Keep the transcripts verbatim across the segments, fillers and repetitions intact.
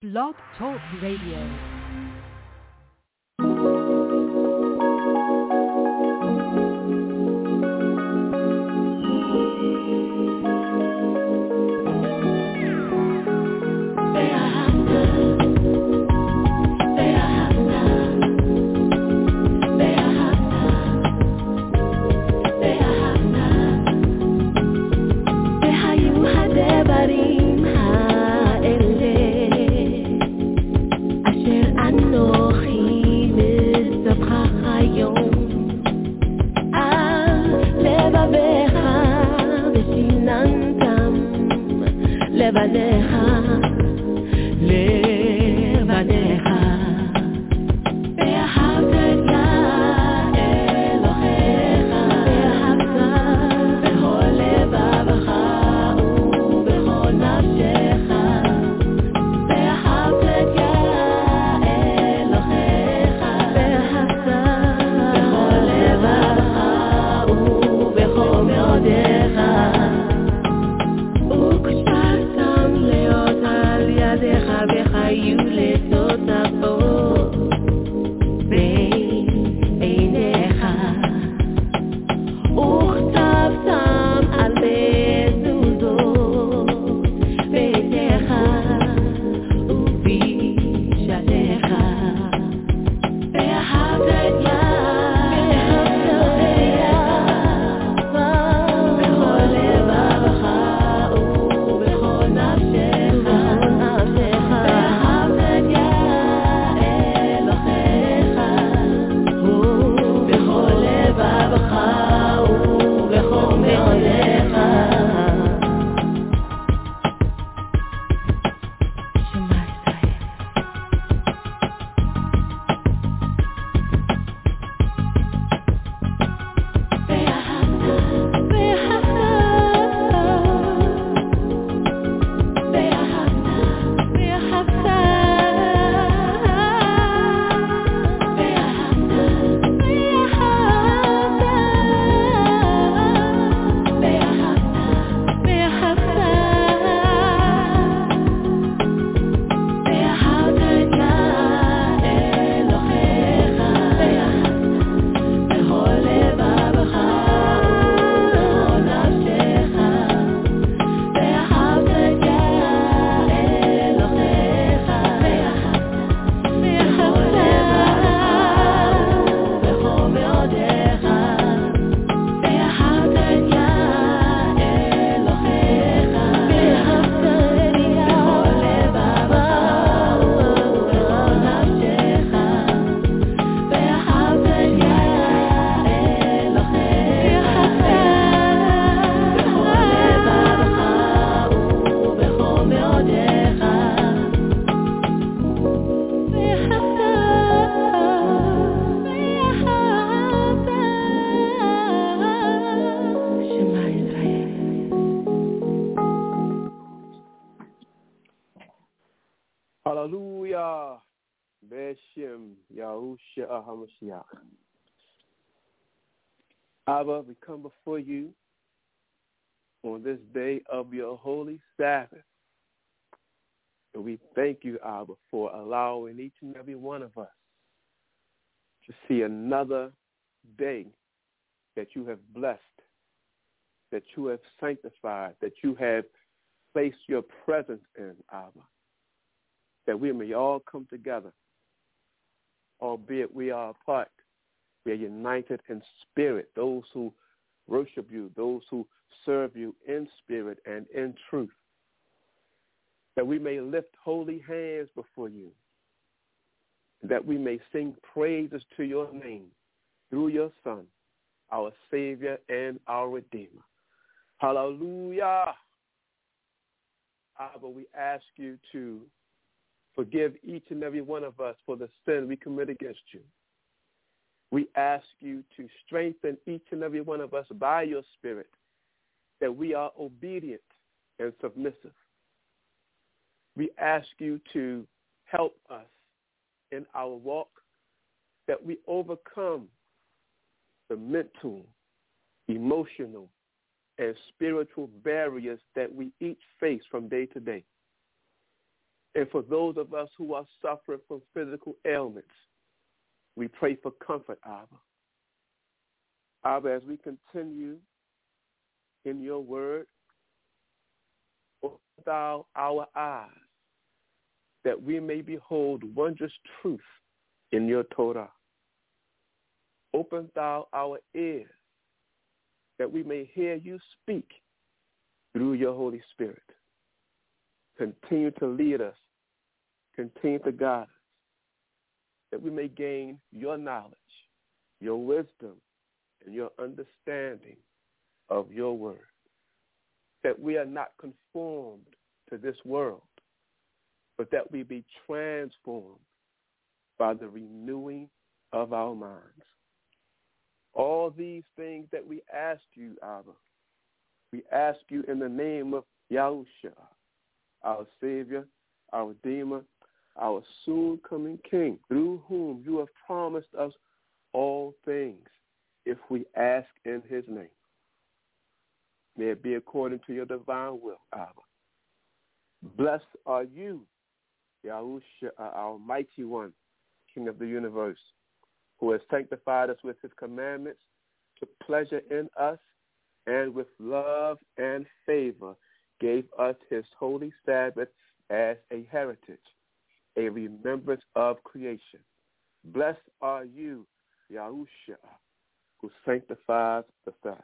Blog Talk Radio. Hallelujah. Beshem Yahushua HaMashiach. Abba, we come before you on this day of your holy Sabbath. And we thank you, Abba, for allowing each and every one of us to see another day that you have blessed, that you have sanctified, that you have placed your presence in, Abba, that we may all come together, albeit we are apart. We are united in spirit, those who worship you, those who serve you in spirit and in truth, that we may lift holy hands before you, that we may sing praises to your name through your Son, our Savior and our Redeemer. Hallelujah. Abba, we ask you to forgive each and every one of us for the sin we commit against you. We ask you to strengthen each and every one of us by your Spirit, that we are obedient and submissive. We ask you to help us in our walk, that we overcome the mental, emotional, and spiritual barriers that we each face from day to day. And for those of us who are suffering from physical ailments, we pray for comfort, Abba. Abba, as we continue in your word, open thou our eyes that we may behold wondrous truth in your Torah. Open thou our ears that we may hear you speak through your Holy Spirit. Continue to lead us. Continue to guide us, that we may gain your knowledge, your wisdom, and your understanding of your word, that we are not conformed to this world, but that we be transformed by the renewing of our minds. All these things that we ask you, Abba, we ask you in the name of Yahushua, our Savior, our Redeemer, our soon-coming King, through whom you have promised us all things if we ask in his name. May it be according to your divine will, Abba. Blessed are you, Yahushua, our mighty one, King of the universe, who has sanctified us with his commandments, took pleasure in us, and with love and favor gave us his holy Sabbath as a heritage, a remembrance of creation. Blessed are you, Yahushua, who sanctifies the Sabbath.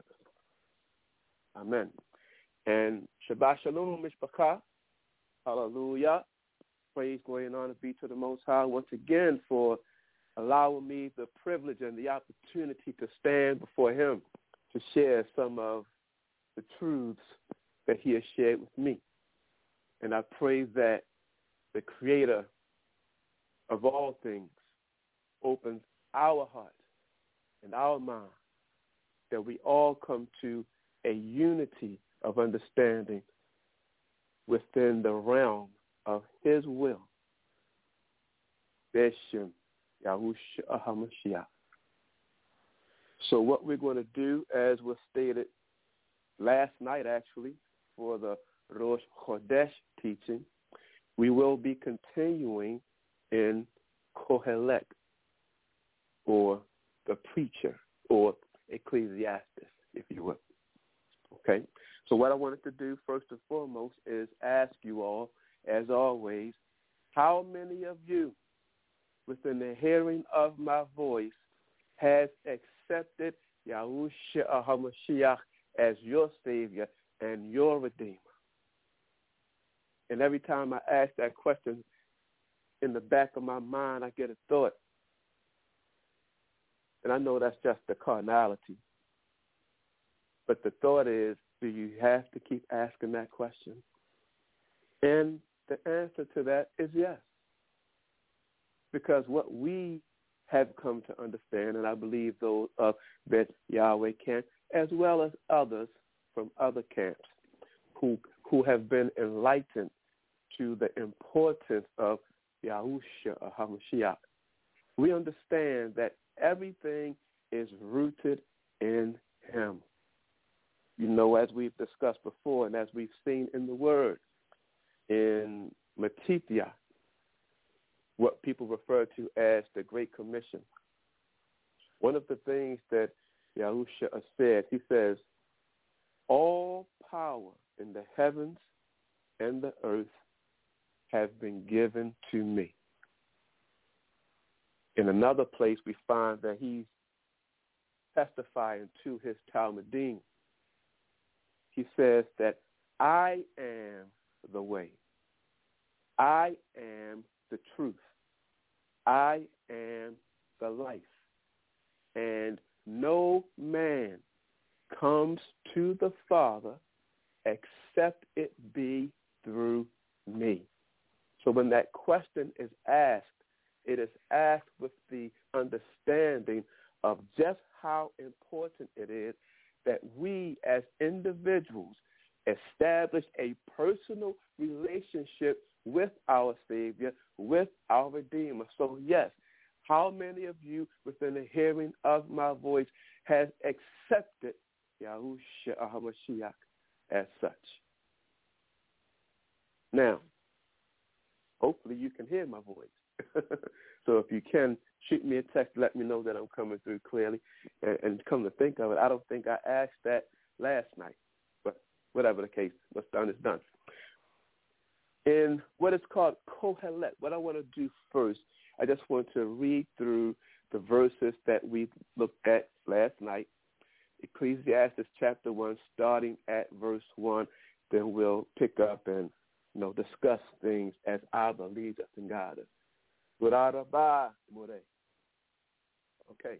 Amen. And Shabbat Shalom, Mishpachah. Hallelujah. Praise, glory, and honor be to the Most High once again for allowing me the privilege and the opportunity to stand before him to share some of the truths that he has shared with me. And I pray that the Creator of all things opens our hearts and our mind, that we all come to a unity of understanding within the realm of his will. Beshem Yahushua HaMashiach. So what we're going to do, as was stated last night actually, for the Rosh Chodesh teaching, we will be continuing in Kohelet, or the preacher, or Ecclesiastes, if you will. Okay? So what I wanted to do first and foremost is ask you all, as always, how many of you within the hearing of my voice has accepted Yahushua HaMashiach as your Savior and your Redeemer? And every time I ask that question, in the back of my mind, I get a thought. And I know that's just the carnality. But the thought is, do you have to keep asking that question? And the answer to that is yes. Because what we have come to understand, and I believe those of Bet Yahweh camp, as well as others from other camps who who have been enlightened to the importance of Yahushua HaMashiach, we understand that everything is rooted in him. You know, as we've discussed before and as we've seen in the Word, in Matithia, what people refer to as the Great Commission, one of the things that Yahushua said, he says, all power in the heavens and the earth have been given to me. In another place, we find that he's testifying to his Talmudim. He says that I am the way. I am the truth. I am the life. And no man comes to the Father except it be through me. So when that question is asked, it is asked with the understanding of just how important it is that we as individuals establish a personal relationship with our Savior, with our Redeemer. So yes, how many of you within the hearing of my voice has accepted Yahushua HaMashiach as such? Now, hopefully you can hear my voice. So if you can, shoot me a text, let me know that I'm coming through clearly. And, and come to think of it, I don't think I asked that last night. But whatever the case, what's done is done. In what is called Kohelet, what I want to do first, I just want to read through the verses that we looked at last night. Ecclesiastes chapter one, starting at verse one. Then we'll pick up and, you know, discuss things as Abba leads us and guides us. Okay.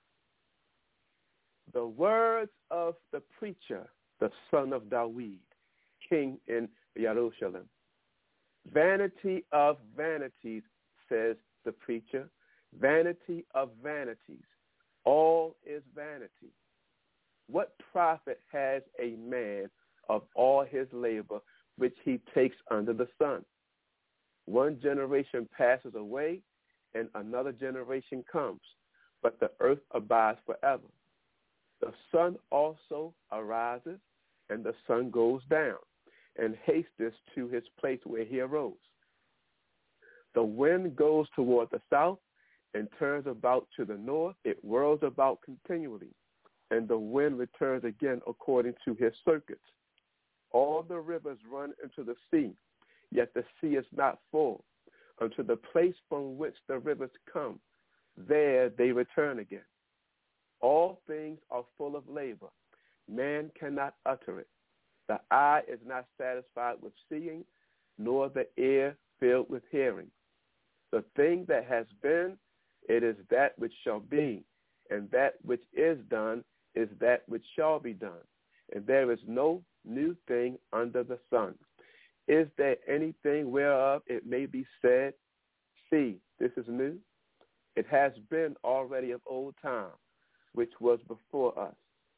The words of the preacher, the son of Dawid, king in Jerusalem. Vanity of vanities, says the preacher. Vanity of vanities. All is vanity. What profit has a man of all his labor which he takes under the sun? One generation passes away, and another generation comes, but the earth abides forever. The sun also arises, and the sun goes down, and hasteth to his place where he arose. The wind goes toward the south, and turns about to the north. It whirls about continually, and the wind returns again according to his circuits. All the rivers run into the sea, yet the sea is not full. Unto the place from which the rivers come, there they return again. All things are full of labor. Man cannot utter it. The eye is not satisfied with seeing, nor the ear filled with hearing. The thing that has been, it is that which shall be, and that which is done is that which shall be done. And there is no new thing under the sun. Is there anything whereof it may be said, see, this is new? It has been already of old time, which was before us.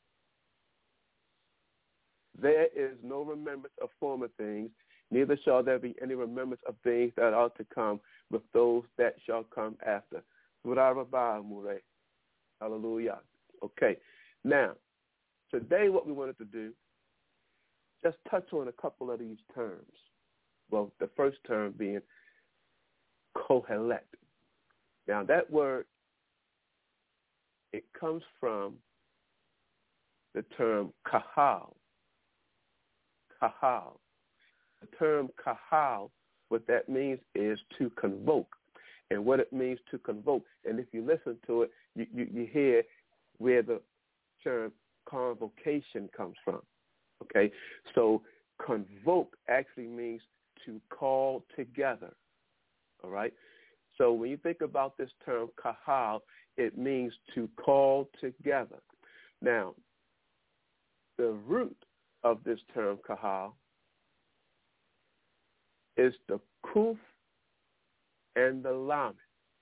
There is no remembrance of former things, neither shall there be any remembrance of things that are to come with those that shall come after. Hallelujah. Okay. Now, today what we wanted to do, just touch on a couple of these terms. Well, the first term being Kohelet. Now, that word, it comes from the term kahal. Kahal. The term kahal, what that means is to convoke. And what it means to convoke, and if you listen to it, you, you, you hear where the term convocation comes from. Okay, so convoke actually means to call together. All right, so when you think about this term kahal, it means to call together. Now, the root of this term kahal is the kuf and the lamed.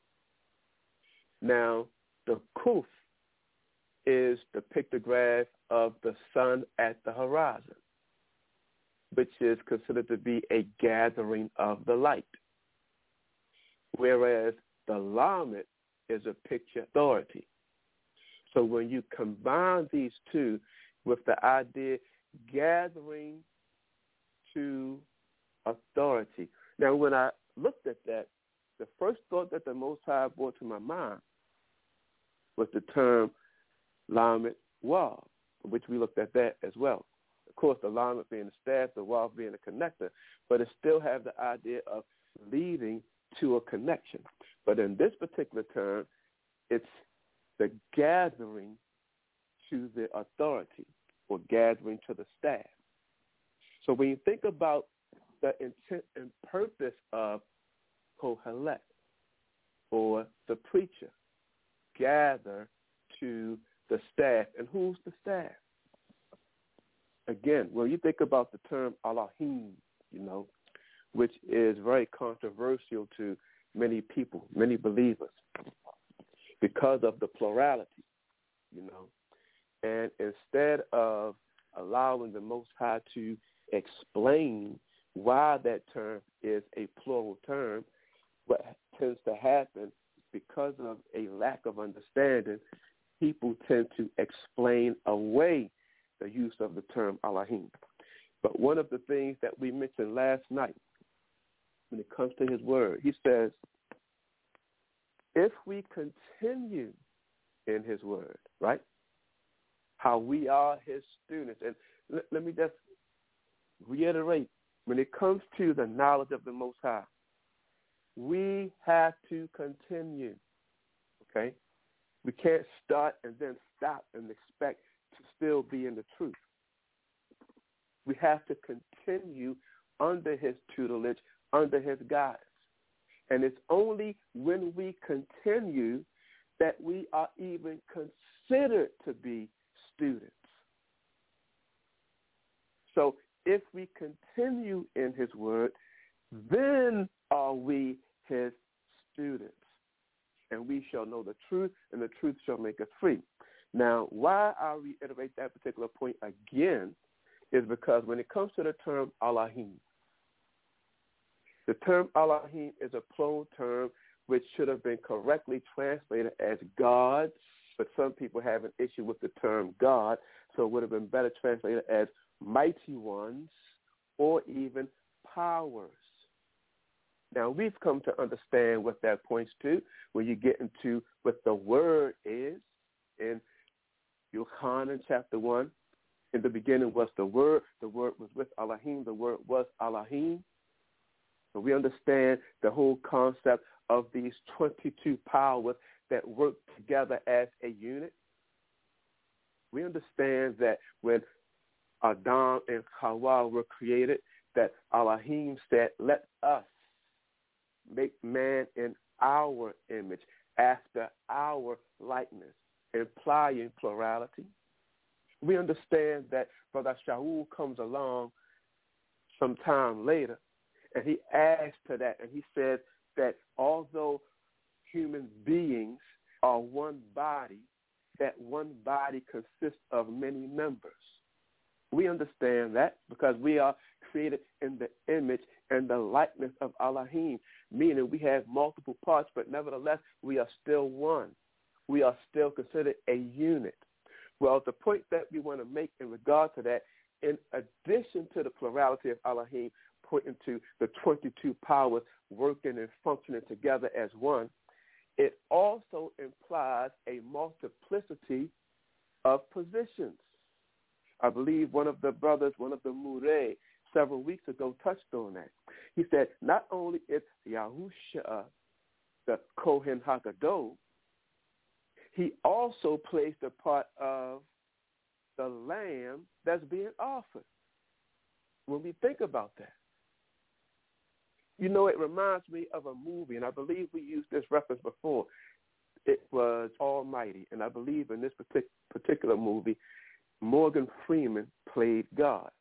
Now, the kuf is the pictograph of the sun at the horizon, which is considered to be a gathering of the light, whereas the lamed is a picture of authority. So when you combine these two with the idea gathering to authority. Now, when I looked at that, the first thought that the Most High brought to my mind was the term lamed wav, which we looked at that as well. Of course, the lamed being the staff, the wav being the connector, but it still has the idea of leading to a connection. But in this particular term, it's the gathering to the authority or gathering to the staff. So when you think about the intent and purpose of Kohelet, or the preacher, gather to the staff. And who's the staff? Again, when you think about the term Elohim, you know, which is very controversial to many people, many believers, because of the plurality, you know. And instead of allowing the Most High to explain why that term is a plural term, what tends to happen because of a lack of understanding, people tend to explain away the use of the term Elohim. But one of the things that we mentioned last night when it comes to his word. He says, if we continue in his word, right, how we are his students. And let, let me just reiterate, when it comes to the knowledge of the Most High, we have to continue, okay? We can't start and then stop and expect to still be in the truth. We have to continue under his tutelage, under his guidance. And it's only when we continue that we are even considered to be students. So if we continue in his word, then are we his students. And we shall know the truth, and the truth shall make us free. Now, why I reiterate that particular point again is because when it comes to the term Elohim, the term Elohim is a plural term which should have been correctly translated as gods, but some people have an issue with the term God, so it would have been better translated as mighty ones or even powers. Now, we've come to understand what that points to when you get into what the word is in Yohanan chapter one. In the beginning was the word. The word was with Elohim. The word was Elohim. So we understand the whole concept of these twenty-two powers that work together as a unit. We understand that when Adam and Hawa were created, that Elohim said, let us make man in our image, after our likeness, implying plurality. We understand that Brother Shaul comes along sometime later, and he adds to that, and he says that although human beings are one body, that one body consists of many members. We understand that because we are created in the image and the likeness of Elohim, meaning we have multiple parts, but nevertheless, we are still one. We are still considered a unit. Well, the point that we want to make in regard to that, in addition to the plurality of Elohim, pointing to the twenty-two powers working and functioning together as one, it also implies a multiplicity of positions. I believe one of the brothers, one of the Murray, several weeks ago touched on that. He said not only is Yahusha the Kohen HaGadol, he also plays the part of the lamb that's being offered. When we think about that, you know, it reminds me of a movie, and I believe we used this reference before. It was Almighty, and I believe in this partic- particular movie, Morgan Freeman played God.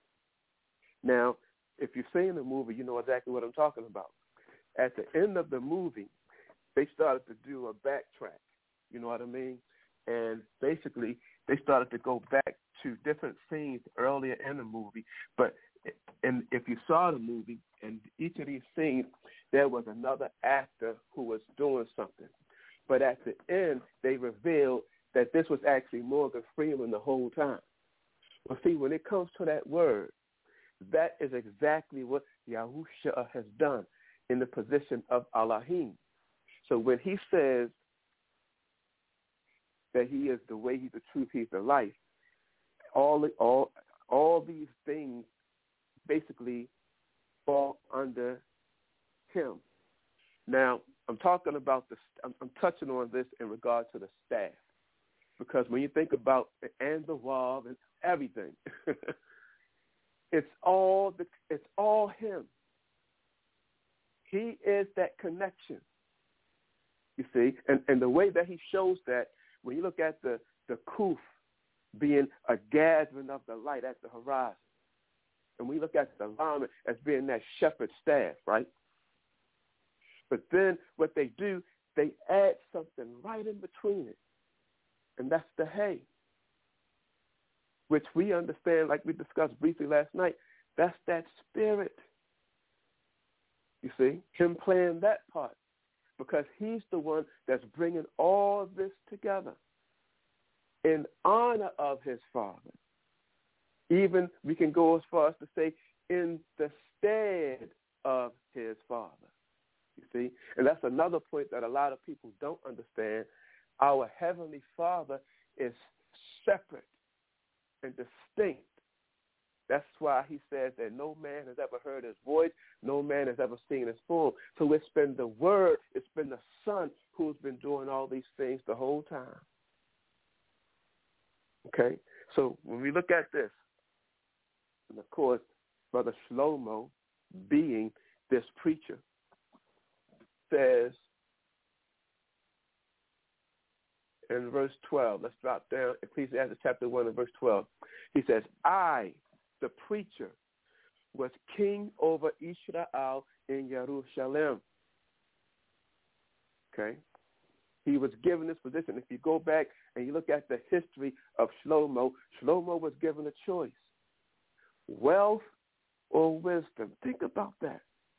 Now, if you've seen the movie, you know exactly what I'm talking about. At the end of the movie, they started to do a backtrack, you know what I mean? And basically, they started to go back to different scenes earlier in the movie. But and if you saw the movie, in each of these scenes, there was another actor who was doing something. But at the end, they revealed that this was actually Morgan Freeman the whole time. Well, see, when it comes to that word, that is exactly what Yahusha has done in the position of Elohim. So when he says that he is the way, he's the truth, he's the life, all all all these things basically fall under him. Now, I'm talking about the, I'm, I'm touching on this in regard to the staff, because when you think about the and the wall and everything, it's all the, it's all him. He is that connection. You see, and, and the way that he shows that, when you look at the, the kuf being a gathering of the light at the horizon, and we look at the llama as being that shepherd staff, right? But then what they do, they add something right in between it, and that's the hay, which we understand, like we discussed briefly last night, that's that spirit. You see, him playing that part, because he's the one that's bringing all this together in honor of his Father. Even we can go as far as to say in the stead of his Father. You see? And that's another point that a lot of people don't understand. Our Heavenly Father is separate and distinct. That's why he says that no man has ever heard his voice, no man has ever seen his form. So it's been the Word, it's been the Son who's been doing all these things the whole time. Okay? So when we look at this, and of course, Brother Shlomo, being this preacher, says in verse twelve, let's drop down, Ecclesiastes chapter one and verse twelve. He says, I, the preacher, was king over Israel in Jerusalem. Okay? He was given this position. If you go back and you look at the history of Shlomo, Shlomo was given a choice, wealth or wisdom. Think about that.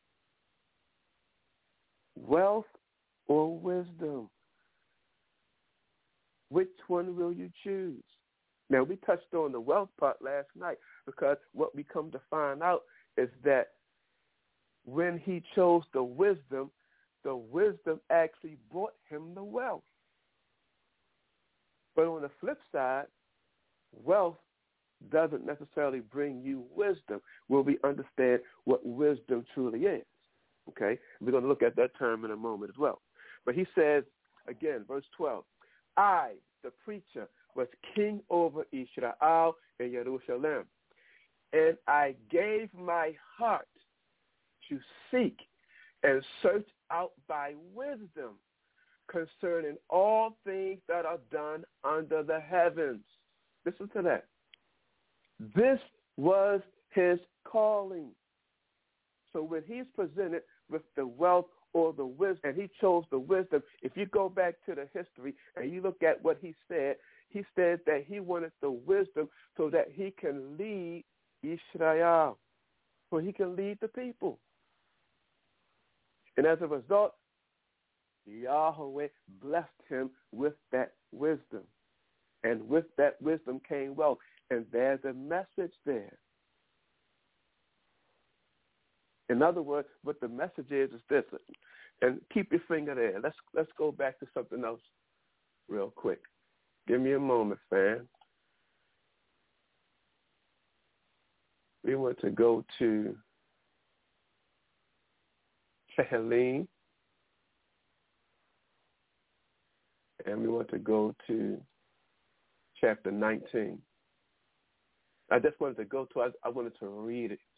Wealth or wisdom. Which one will you choose? Now, we touched on the wealth part last night because what we come to find out is that when he chose the wisdom, the wisdom actually brought him the wealth. But on the flip side, wealth doesn't necessarily bring you wisdom when we understand what wisdom truly is. Okay? We're going to look at that term in a moment as well. But he says, again, verse twelve, I, the preacher, was king over Israel in Jerusalem, and I gave my heart to seek and search out by wisdom concerning all things that are done under the heavens. Listen to that. This was his calling. So when he's presented with the wealth or the wisdom, and he chose the wisdom, if you go back to the history and you look at what he said, he said that he wanted the wisdom so that he can lead Israel, so he can lead the people. And as a result, Yahweh blessed him with that wisdom. And with that wisdom came wealth. And there's a message there. In other words, what the message is is this. And keep your finger there. Let's let's go back to something else real quick. Give me a moment, fam. We want to go to Tehillim, and we want to go to chapter nineteen. I just wanted to go to, I, I wanted to read it.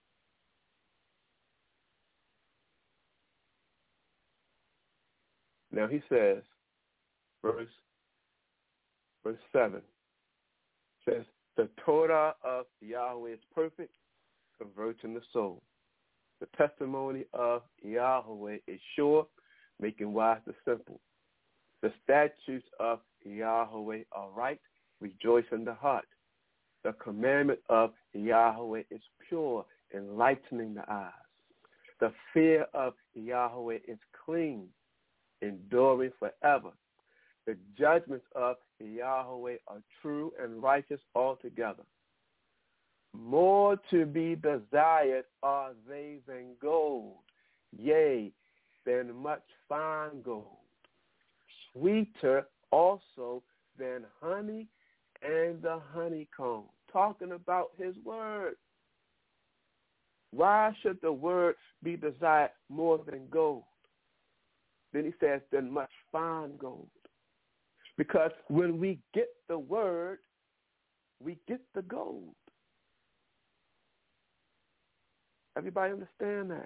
Now he says, verse, verse seven, says, the Torah of Yahweh is perfect, converting the soul. The testimony of Yahweh is sure, making wise the simple. The statutes of Yahweh are right, rejoice in the heart. The commandment of Yahweh is pure, enlightening the eyes. The fear of Yahweh is clean, enduring forever. The judgments of Yahweh are true and righteous altogether. More to be desired are they than gold, yea, than much fine gold. Sweeter also than honey and the honeycomb. Talking about his word. Why should the word be desired more than gold? Then he says, than much fine gold. Because when we get the word, we get the gold. Everybody understand that?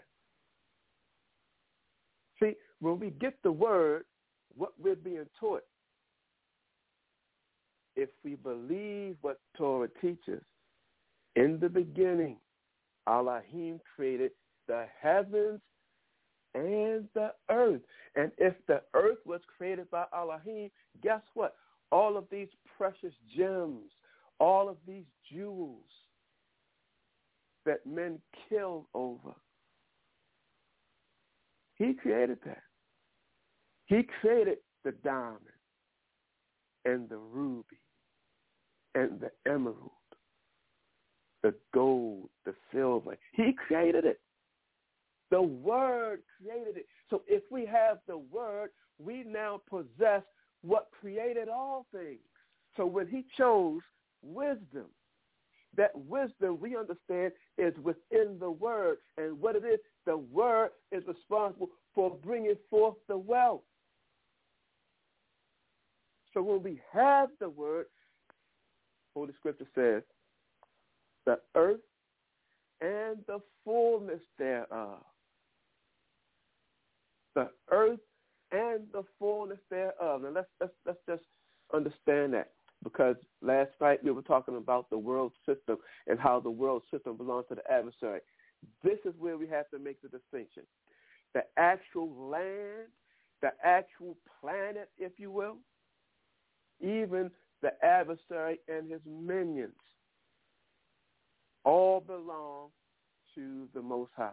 See, when we get the word, what we're being taught, if we believe what Torah teaches, in the beginning, Elohim created the heavens and the earth. And if the earth was created by Elohim, guess what? All of these precious gems, all of these jewels that men kill over, he created that. He created the diamond and the ruby and the emerald, the gold, the silver. He created it. The Word created it. So if we have the Word, we now possess what created all things. So when he chose wisdom, that wisdom, we understand, is within the Word. And what it is, the Word is responsible for bringing forth the wealth. So when we have the Word, Holy Scripture says, the earth and the fullness thereof. The earth and the fullness thereof. Now let's let's let's just understand that, because last night we were talking about the world system and how the world system belongs to the adversary. This is where we have to make the distinction. The actual land, the actual planet, if you will, even the adversary and his minions, all belong to the Most High.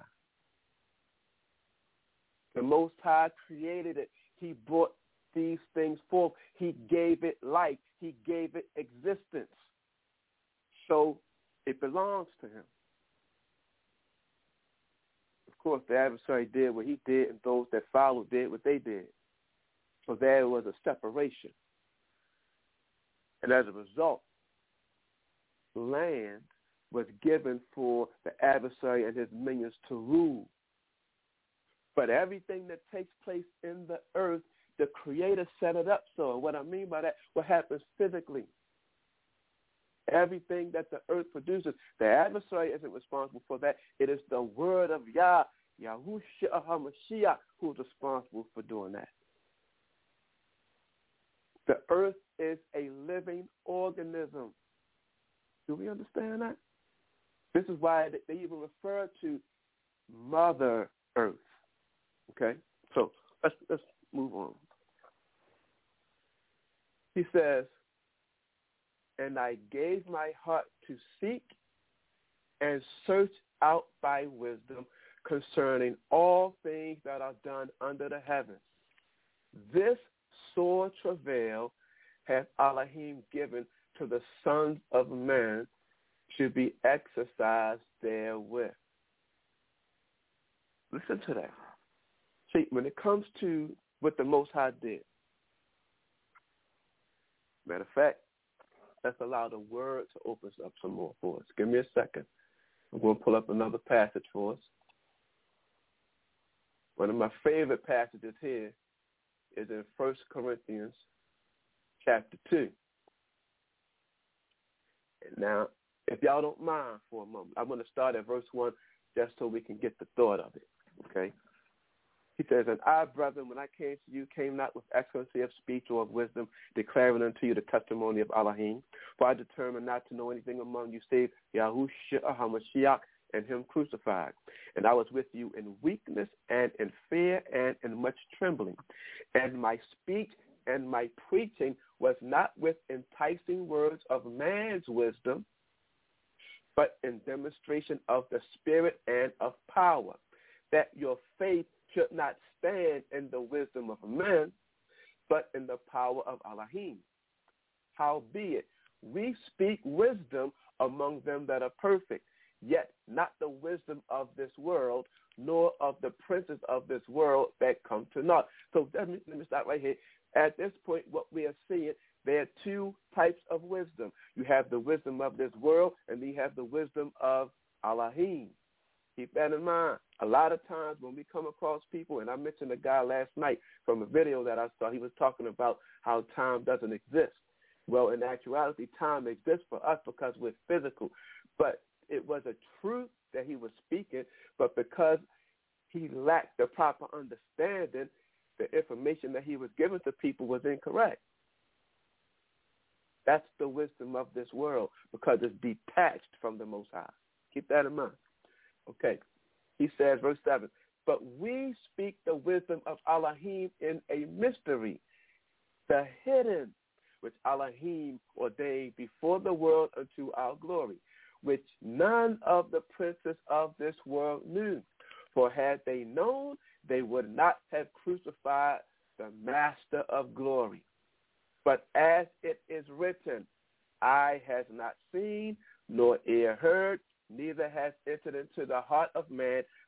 The Most High created it. He brought these things forth. He gave it life. He gave it existence. So it belongs to him. Of course, the adversary did what he did, and those that followed did what they did. So there was a separation. And as a result, land was given for the adversary and his minions to rule. But everything that takes place in the earth, the Creator set it up so. What I mean by that, what happens physically. Everything that the earth produces, the adversary isn't responsible for that. It is the word of Yah, Yahushua HaMashiach, who is responsible for doing that. The earth is a living organism. Do we understand that? This is why they even refer to Mother Earth. Okay? So let's, let's move on. He says, and I gave my heart to seek and search out by wisdom concerning all things that are done under the heavens. This sore travail hath Elohim given to the sons of men to be exercised therewith. Listen to that. See, when it comes to what the Most High did, matter of fact, let's allow the word to open up some more for us. Give me a second. I'm going to pull up another passage for us. One of my favorite passages here is in First Corinthians chapter two. And now, if y'all don't mind for a moment, I'm going to start at verse one just so we can get the thought of it, okay? He says, and I, brethren, when I came to you, came not with excellency of speech or of wisdom, declaring unto you the testimony of Elohim. For I determined not to know anything among you save Yahushua HaMashiach and him crucified. And I was with you in weakness and in fear and in much trembling. And my speech and my preaching was not with enticing words of man's wisdom, but in demonstration of the Spirit and of power, that your faith should not stand in the wisdom of men, but in the power of Elohim. Howbeit, we speak wisdom among them that are perfect, yet not the wisdom of this world, nor of the princes of this world that come to naught. So let me, let me stop right here. At this point, what we are seeing, there are two types of wisdom. You have the wisdom of this world, and then you have the wisdom of Elohim. Keep that in mind. A lot of times when we come across people, and I mentioned a guy last night from a video that I saw, he was talking about how time doesn't exist. Well, in actuality, time exists for us because we're physical. But it was a truth that he was speaking, but because he lacked the proper understanding, the information that he was giving to people was incorrect. That's the wisdom of this world because it's detached from the Most High. Keep that in mind. Okay. He says, verse seven, but we speak the wisdom of Elohim in a mystery, the hidden, which Elohim ordained before the world unto our glory, which none of the princes of this world knew. For had they known, they would not have crucified the Master of glory. But as it is written, eye has not seen, nor ear heard, neither has entered into the heart of man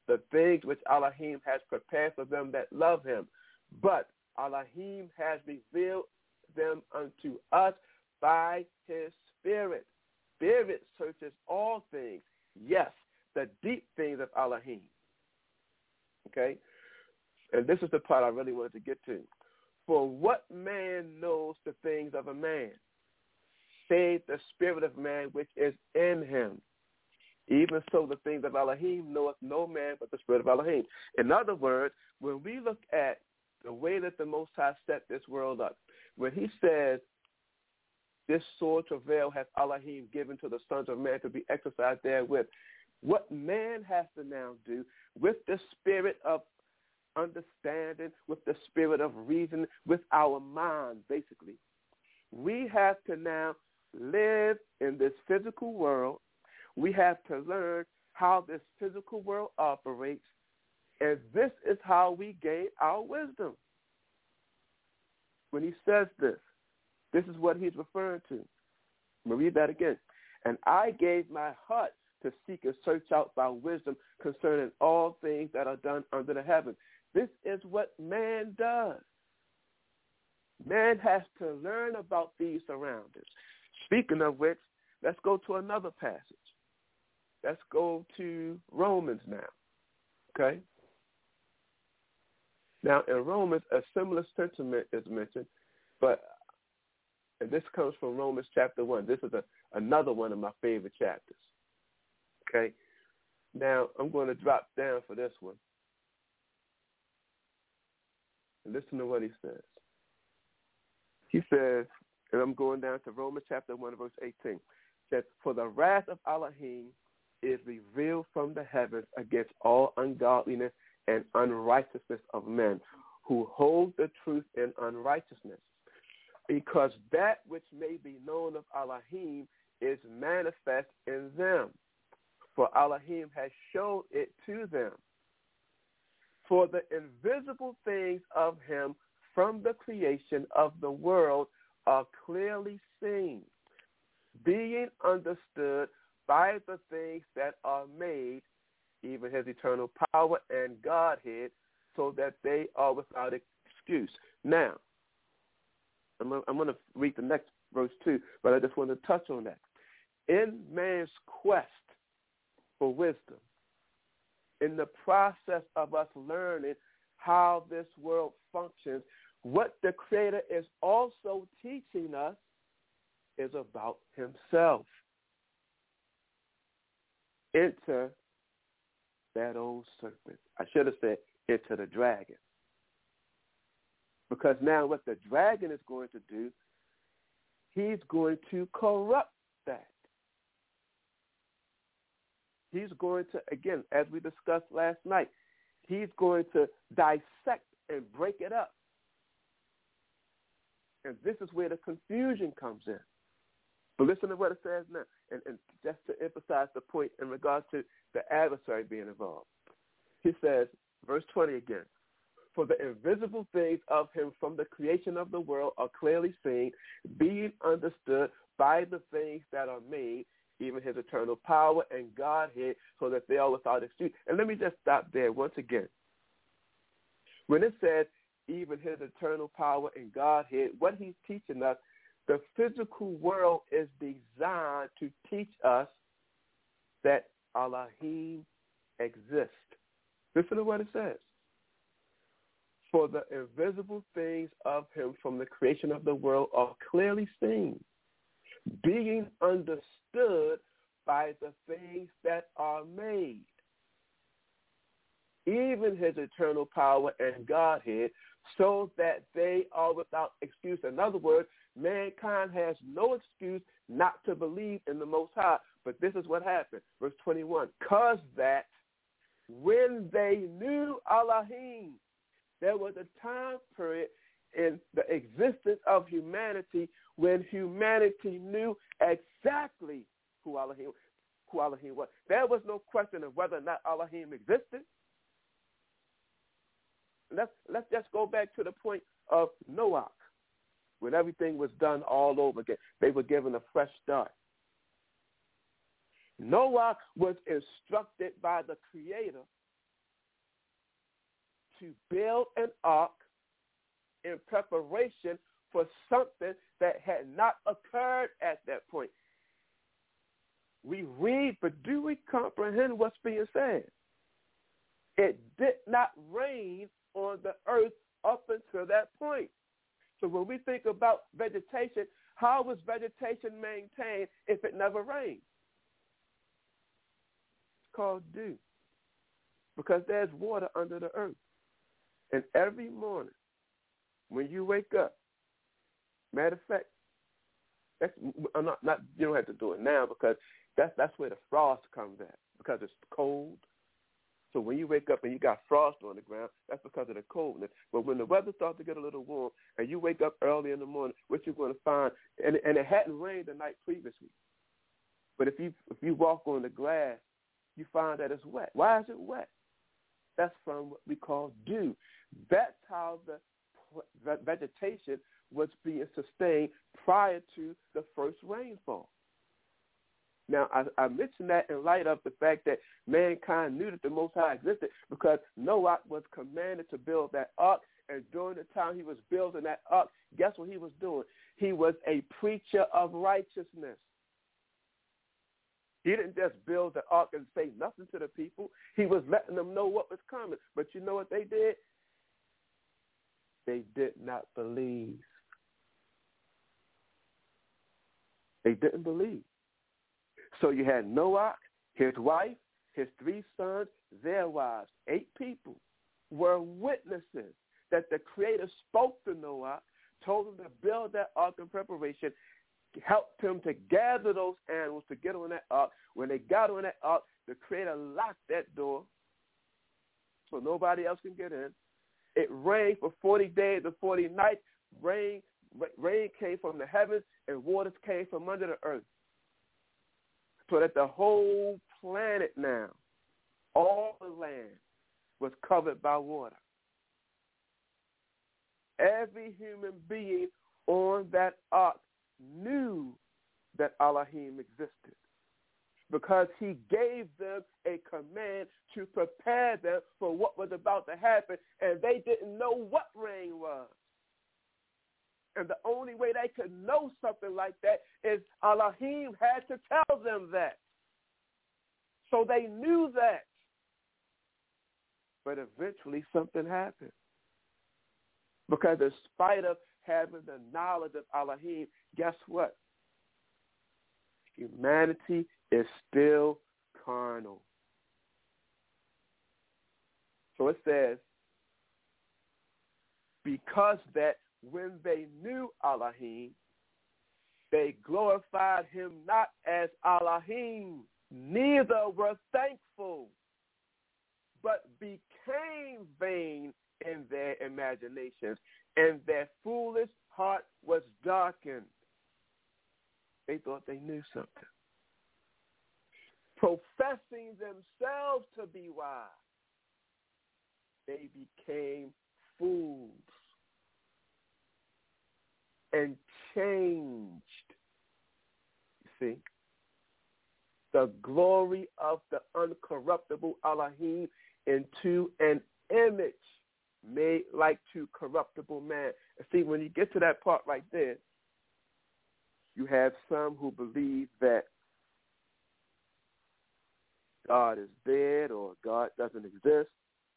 the things which Elohim has prepared for them that love him. But Elohim has revealed them unto us by his Spirit. Spirit searches all things. Yes, the deep things of Elohim. Okay? And this is the part I really wanted to get to. For what man knows the things of a man, save the spirit of man which is in him? Even so, the things of Elohim knoweth no man but the spirit of Elohim. In other words, when we look at the way that the Most High set this world up, when he says, this sore travail hath Elohim given to the sons of man to be exercised therewith, what man has to now do with the spirit of understanding, with the spirit of reason, with our mind, basically, we have to now live in this physical world. We have to learn how this physical world operates, and this is how we gain our wisdom. When he says this, this is what he's referring to. I'm going to read that again. And I gave my heart to seek and search out by wisdom concerning all things that are done under the heaven. This is what man does. Man has to learn about these surroundings. Speaking of which, let's go to another passage. Let's go to Romans now, okay? Now, in Romans, a similar sentiment is mentioned, but and this comes from Romans chapter one. This is a, another one of my favorite chapters, okay? Now, I'm going to drop down for this one. And listen to what he says. He says, and I'm going down to Romans chapter one, verse eighteen, that for the wrath of Elohim is revealed from the heavens against all ungodliness and unrighteousness of men who hold the truth in unrighteousness, because that which may be known of Elohim is manifest in them, for Elohim has shown it to them. For the invisible things of him from the creation of the world are clearly seen, being understood by the things that are made, even his eternal power and Godhead, so that they are without excuse. Now, I'm going to read the next verse too, but I just want to touch on that. In man's quest for wisdom, in the process of us learning how this world functions, what the Creator is also teaching us is about himself. Enter that old serpent. I should have said enter the dragon. Because now what the dragon is going to do, he's going to corrupt that. He's going to, again, as we discussed last night, he's going to dissect and break it up. And this is where the confusion comes in. But listen to what it says now, and, and just to emphasize the point in regards to the adversary being involved. He says, verse twenty again, for the invisible things of him from the creation of the world are clearly seen, being understood by the things that are made, even his eternal power and Godhead, so that they are without excuse. And let me just stop there once again. When it says, even his eternal power and Godhead, what he's teaching us, the physical world is designed to teach us that Elohim exists. Listen to what it says. For the invisible things of him from the creation of the world are clearly seen, being understood by the things that are made, even his eternal power and Godhead, so that they are without excuse. In other words, mankind has no excuse not to believe in the Most High. But this is what happened. Verse twenty-one, because that when they knew Elohim, there was a time period in the existence of humanity when humanity knew exactly who Elohim, who Elohim was. There was no question of whether or not Elohim existed. Let's, let's just go back to the point of Noah, when everything was done all over again. They were given a fresh start. Noah was instructed by the Creator to build an ark in preparation for something that had not occurred at that point. We read, but do we comprehend what's being said? It did not rain on the earth up until that point. So when we think about vegetation, how was vegetation maintained if it never rained? It's called dew, because there's water under the earth. And every morning when you wake up, matter of fact, that's, I'm not, not, you don't have to do it now, because that's, that's where the frost comes at, because it's cold. So when you wake up and you got frost on the ground, that's because of the coldness. But when the weather starts to get a little warm and you wake up early in the morning, what you're going to find, and, and it hadn't rained the night previously, but if you if you walk on the grass, you find that it's wet. Why is it wet? That's from what we call dew. That's how the vegetation was being sustained prior to the first rainfall. Now, I, I mentioned that in light of the fact that mankind knew that the Most High existed, because Noah was commanded to build that ark, and during the time he was building that ark, guess what he was doing? He was a preacher of righteousness. He didn't just build the ark and say nothing to the people. He was letting them know what was coming. But you know what they did? They did not believe. They didn't believe. So you had Noah, his wife, his three sons, their wives, eight people were witnesses that the Creator spoke to Noah, told him to build that ark in preparation, helped him to gather those animals to get on that ark. When they got on that ark, the Creator locked that door so nobody else can get in. It rained for forty days and forty nights. Rain, rain came from the heavens, and waters came from under the earth. So that the whole planet now, all the land, was covered by water. Every human being on that ark knew that Elohim existed, because he gave them a command to prepare them for what was about to happen, and they didn't know what rain was. And the only way they could know something like that is Elohim had to tell them that. So they knew that. But eventually something happened. Because in spite of having the knowledge of Elohim, guess what? Humanity is still carnal. So it says, because that when they knew Elohim, they glorified him not as Elohim, neither were thankful, but became vain in their imaginations, and their foolish heart was darkened. They thought they knew something. Professing themselves to be wise, they became fools and changed, you see, the glory of the uncorruptible Elohim into an image made like to corruptible man. And see, when you get to that part right there, you have some who believe that God is dead or God doesn't exist.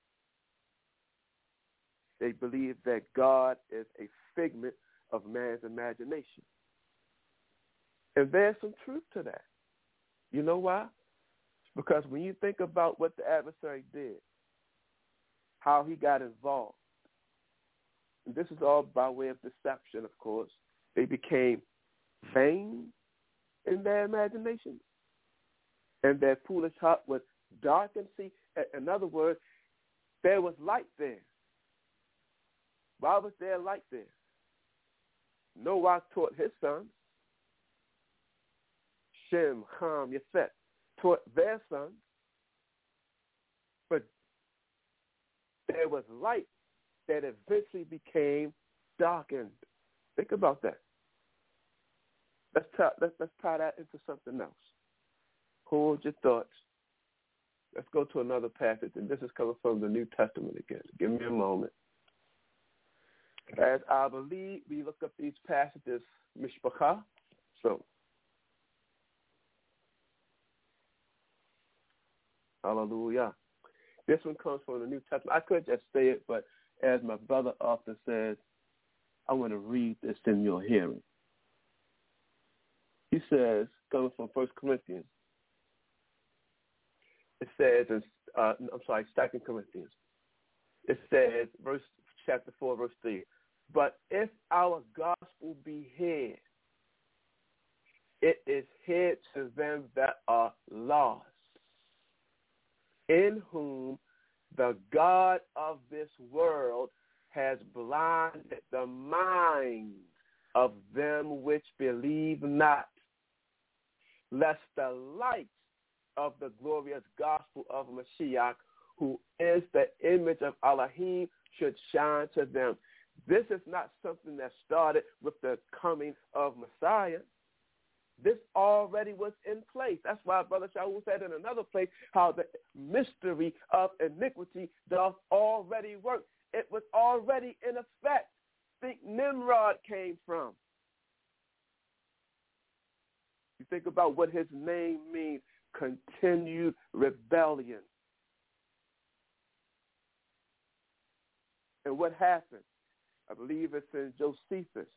They believe that God is a figment of man's imagination. And there's some truth to that. You know why? Because when you think about what the adversary did, how he got involved, and this is all by way of deception, of course, they became vain in their imagination, and their foolish heart was darkened. See, in other words, there was light there. Why was there light there? Noah taught his sons, Shem, Ham, Yafet, taught their sons, but there was light that eventually became darkened. Think about that. Let's tie, let's, let's tie that into something else. Hold your thoughts. let's go to another passage, and this is coming from the New Testament again. Give me a moment. As I believe we look up these passages, Mishpachah, so hallelujah. This one comes from the New Testament. I could just say it, but as my brother often says, I want to read this in your hearing. He says, coming from First Corinthians, it says, in, uh, I'm sorry, Second Corinthians, it says, verse chapter four, verse three, but if our gospel be hid, it is hid to them that are lost, in whom the God of this world has blinded the minds of them which believe not, lest the light of the glorious gospel of Mashiach, who is the image of Elohim, should shine to them. This is not something that started with the coming of Messiah. This already was in place. That's why Brother Shaul said in another place how the mystery of iniquity doth already work. It was already in effect. Think Nimrod came from. You think about what his name means, continued rebellion. And what happened? I believe it's in Josephus.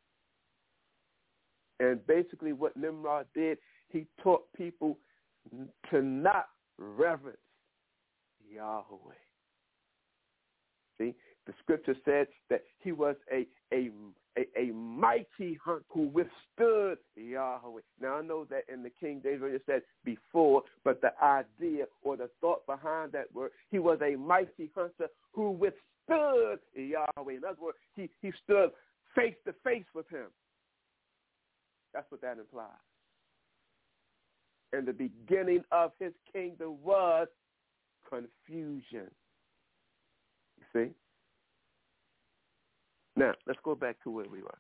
And basically what Nimrod did, he taught people to not reverence Yahweh. See, the scripture said that he was a, a, a, a mighty hunter who withstood Yahweh. Now, I know that in the King James Version it said before, but the idea or the thought behind that word, he was a mighty hunter who withstood Yahweh. In other words, he, he stood face to face with him. That's what that implies. And the beginning of his kingdom was confusion. You see? Now, let's go back to where we were.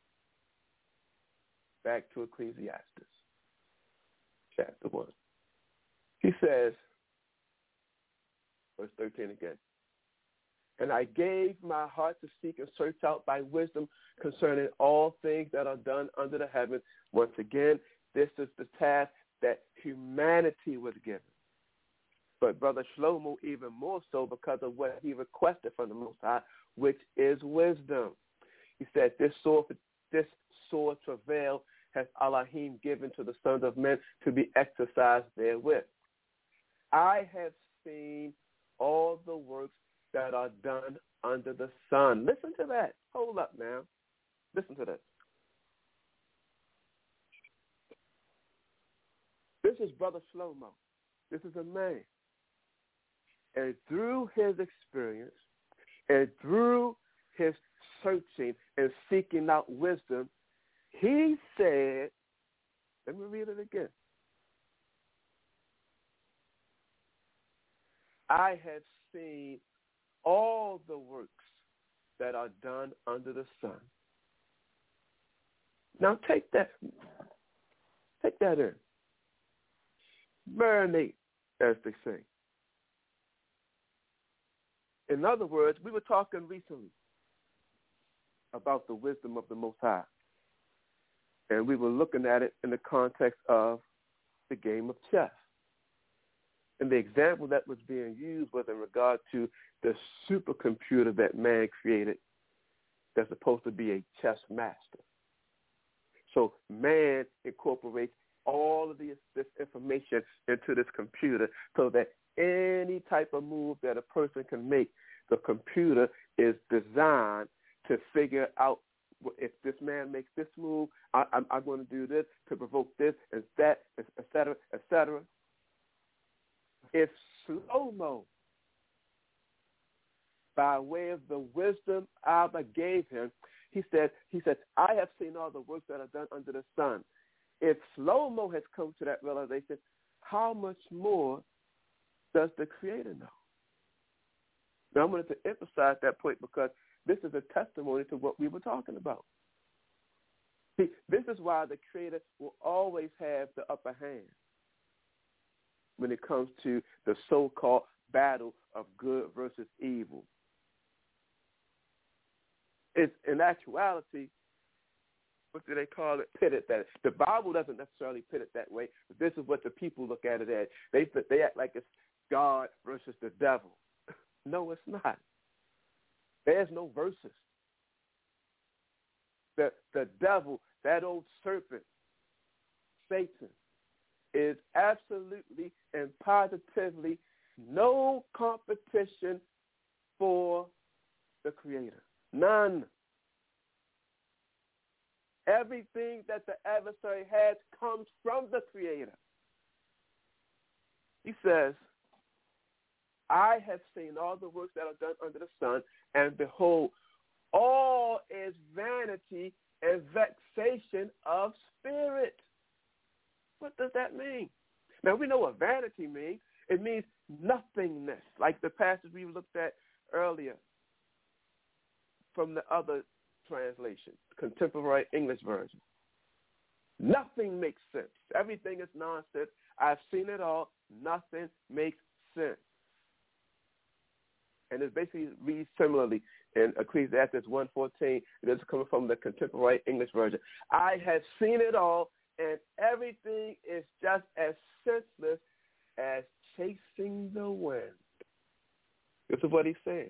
Back to Ecclesiastes, chapter one. He says, verse thirteen again, and I gave my heart to seek and search out by wisdom concerning all things that are done under the heaven. Once again, this is the task that humanity was given. But Brother Shlomo, even more so because of what he requested from the Most High, which is wisdom. He said, this sword, this sword travail has Elohim given to the sons of men to be exercised therewith. I have seen all the works that are done under the sun. Listen to that. Hold up now. Listen to this. This is Brother Shlomo. This is a man. And through his experience and through his searching and seeking out wisdom, he said, let me read it again. I have seen all the works that are done under the sun. Now take that, take that in. Marinate, as they say. In other words, we were talking recently about the wisdom of the Most High. And we were looking at it in the context of the game of chess. And the example that was being used was in regard to the supercomputer that man created that's supposed to be a chess master. So man incorporates all of this, this information into this computer so that any type of move that a person can make, the computer is designed to figure out if this man makes this move, I, I'm, I'm going to do this to provoke this and that, et cetera, et cetera. If Shlomo, by way of the wisdom Abba gave him, he said, he said, I have seen all the works that are done under the sun. If Shlomo has come to that realization, how much more does the Creator know? Now, I'm going to emphasize that point because this is a testimony to what we were talking about. See, this is why the Creator will always have the upper hand. when it comes to the so-called battle of good versus evil. It's, in actuality, what do they call it? Pit it that. The Bible doesn't necessarily pit it that way, but this is what the people look at it as. They they act like it's God versus the devil. No, it's not. There's no versus. The the devil, that old serpent, Satan, is absolutely and positively no competition for the Creator. None. Everything that the adversary has comes from the Creator. He says, I have seen all the works that are done under the sun, and behold, all is vanity and vexation of spirit. What does that mean? Now, we know what vanity means. It means nothingness, like the passage we looked at earlier from the other translation, Contemporary English Version. Nothing makes sense. Everything is nonsense. I've seen it all. Nothing makes sense. And it basically reads similarly in Ecclesiastes one fourteen. It is coming from the Contemporary English Version. I have seen it all, and everything is just as senseless as chasing the wind. This is what he said.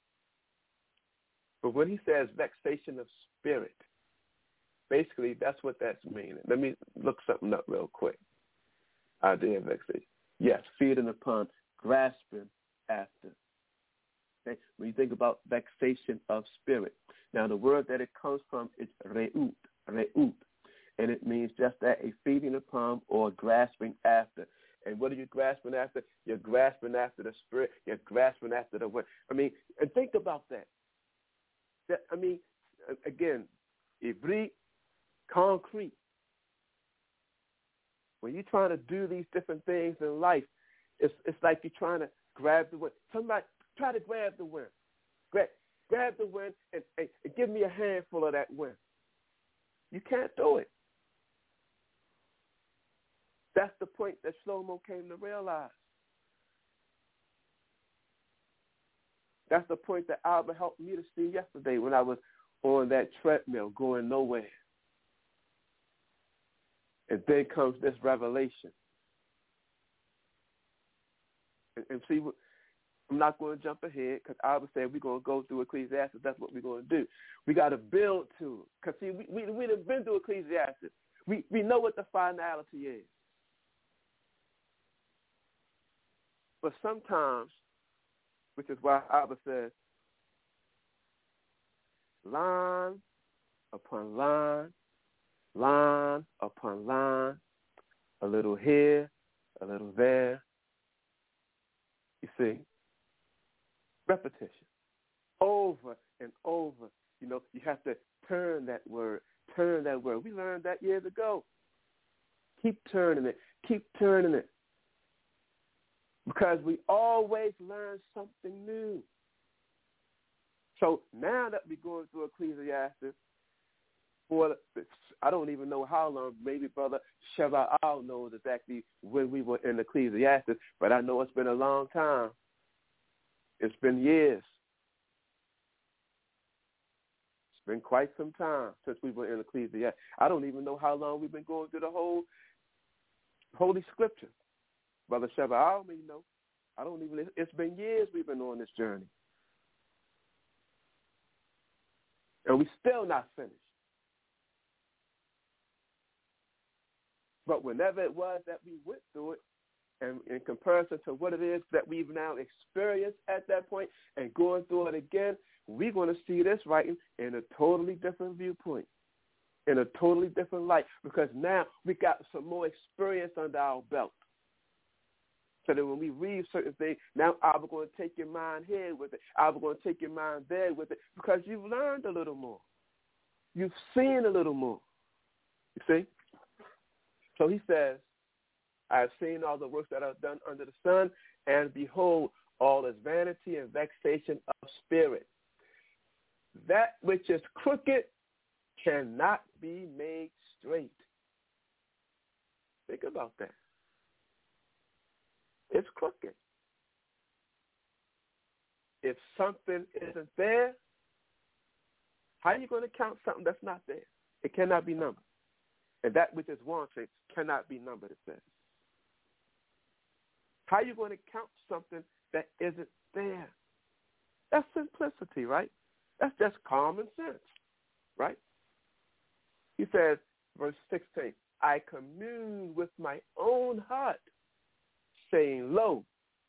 But when he says vexation of spirit, basically that's what that's meaning. Let me look something up real quick. Idea of vexation. Yes, feeding upon, grasping after. Okay? When you think about vexation of spirit. Now, the word that it comes from is re'ut, re'ut. And it means just that, a feeding upon or grasping after. And what are you grasping after? You're grasping after the spirit. You're grasping after the word. I mean, and think about that. that I mean, again, Ivri, concrete. When you're trying to do these different things in life, it's it's like you're trying to grab the wind. Somebody try to grab the wind. Grab, grab the wind and, and, and give me a handful of that wind. You can't do it. That's the point that Shlomo came to realize. That's the point that Albert helped me to see yesterday when I was on that treadmill going nowhere. And then comes this revelation. And, and see, I'm not going to jump ahead because Albert said we're going to go through Ecclesiastes. That's what we're going to do. We got to build to it. Because, see, we, we, we have been through Ecclesiastes. We, we know what the finality is. But sometimes, which is why Albert says, line upon line, line upon line, a little here, a little there. You see, repetition, over and over. You know, you have to turn that word, turn that word. We learned that years ago. Keep turning it, keep turning it. Because we always learn something new. So now that we're going through Ecclesiastes, for I don't even know how long, maybe Brother Shabbat knows exactly when we were in Ecclesiastes, but I know it's been a long time. It's been years. It's been quite some time since we were in Ecclesiastes. I don't even know how long we've been going through the whole Holy Scripture. Brother Shabbat may know. I don't even, it's been years we've been on this journey. And we're still not finished. But whenever it was that we went through it, and in comparison to what it is that we've now experienced at that point and going through it again, we're going to see this writing in a totally different viewpoint, in a totally different light, because now we got some more experience under our belt. So that when we read certain things, now I'm going to take your mind here with it. I'm going to take your mind there with it, because you've learned a little more. You've seen a little more. You see? So he says, I have seen all the works that are done under the sun, and behold, all is vanity and vexation of spirit. That which is crooked cannot be made straight. Think about that. it's crooked. If something isn't there, how are you going to count something that's not there? It cannot be numbered. And that which is wanting cannot be numbered, it says. How are you going to count something that isn't there? That's simplicity, right? That's just common sense, right? He says, verse sixteen, I commune with my own heart, saying, lo,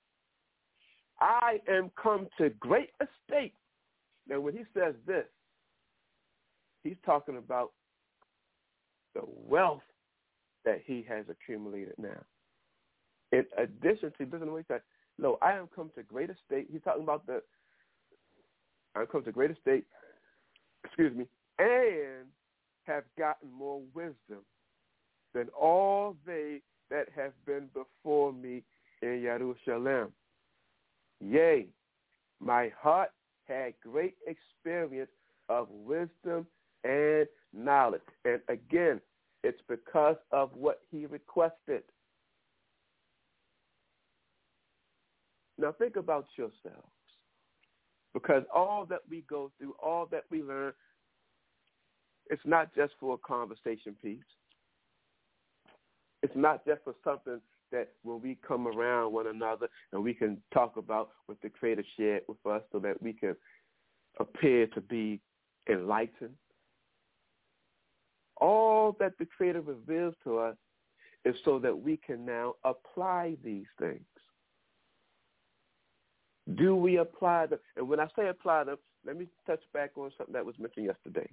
I am come to great estate. Now, when he says this, he's talking about the wealth that he has accumulated now. In addition to, listen to what he said, lo, I am come to great estate. He's talking about the, I am come to great estate, excuse me, and have gotten more wisdom than all they that have been before me in Jerusalem. Yea, my heart had great experience of wisdom and knowledge. And again, it's because of what he requested. Now think about yourselves. Because all that we go through, all that we learn, it's not just for a conversation piece. It's not just for something that when we come around one another and we can talk about what the Creator shared with us so that we can appear to be enlightened. All that the Creator reveals to us is so that we can now apply these things. Do we apply them? And when I say apply them, let me touch back on something that was mentioned yesterday.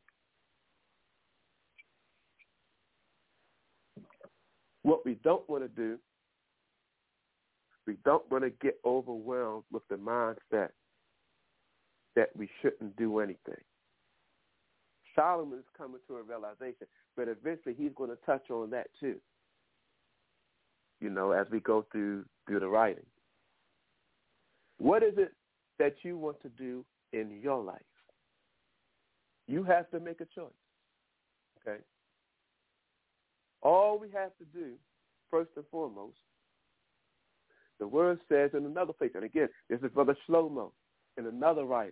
What we don't want to do, we don't want to get overwhelmed with the mindset that we shouldn't do anything. Solomon is coming to a realization, but eventually he's going to touch on that too, you know, as we go through, through the writing. What is it that you want to do in your life? You have to make a choice, okay? All we have to do, first and foremost, the word says in another place, and again, this is Brother Shlomo in another writing.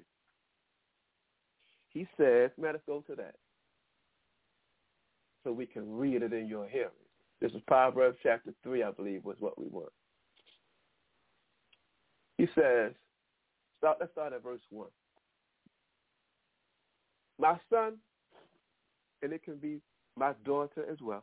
He says, matter of go to that, so we can read it in your hearing. This is Proverbs chapter three, I believe, was what we want. He says, start, let's start at verse one. My son, and it can be my daughter as well.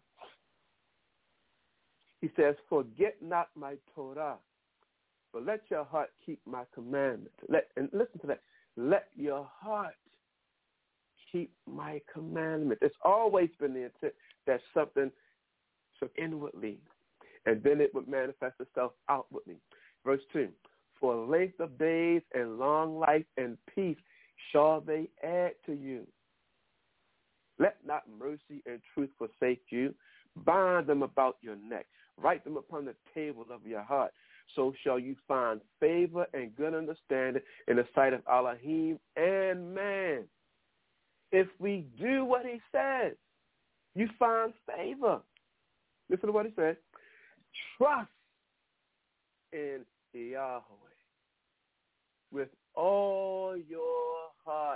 He says, forget not my Torah, but let your heart keep my commandments. Let, and listen to that. Let your heart keep my commandments. It's always been the intent that something so inwardly, and then it would manifest itself outwardly. Verse two, for length of days and long life and peace shall they add to you. Let not mercy and truth forsake you. Bind them about your neck. Write them upon the table of your heart. So shall you find favor and good understanding in the sight of Elohim and man. If we do what he says, you find favor. Listen to what he said. Trust in Yahweh with all your heart.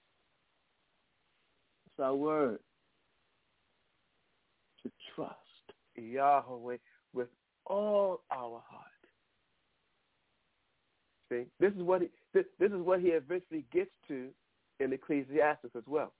That's our word. To trust Yahweh with all our heart. See, this is what he, this, this is what he eventually gets to in Ecclesiastes as well.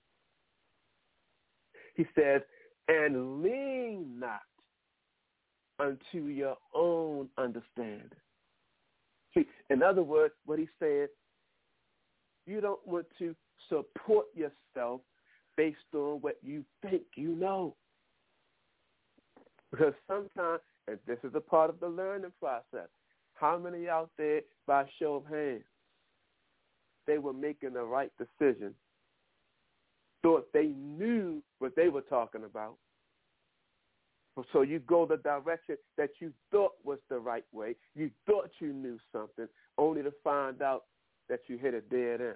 He says, and lean not unto your own understanding. See, in other words, what he's saying, you don't want to support yourself based on what you think you know. Because sometimes, and this is a part of the learning process, how many out there, by show of hands, they were making the right decision, thought they knew what they were talking about? So you go the direction that you thought was the right way. You thought you knew something, only to find out that you hit a dead end.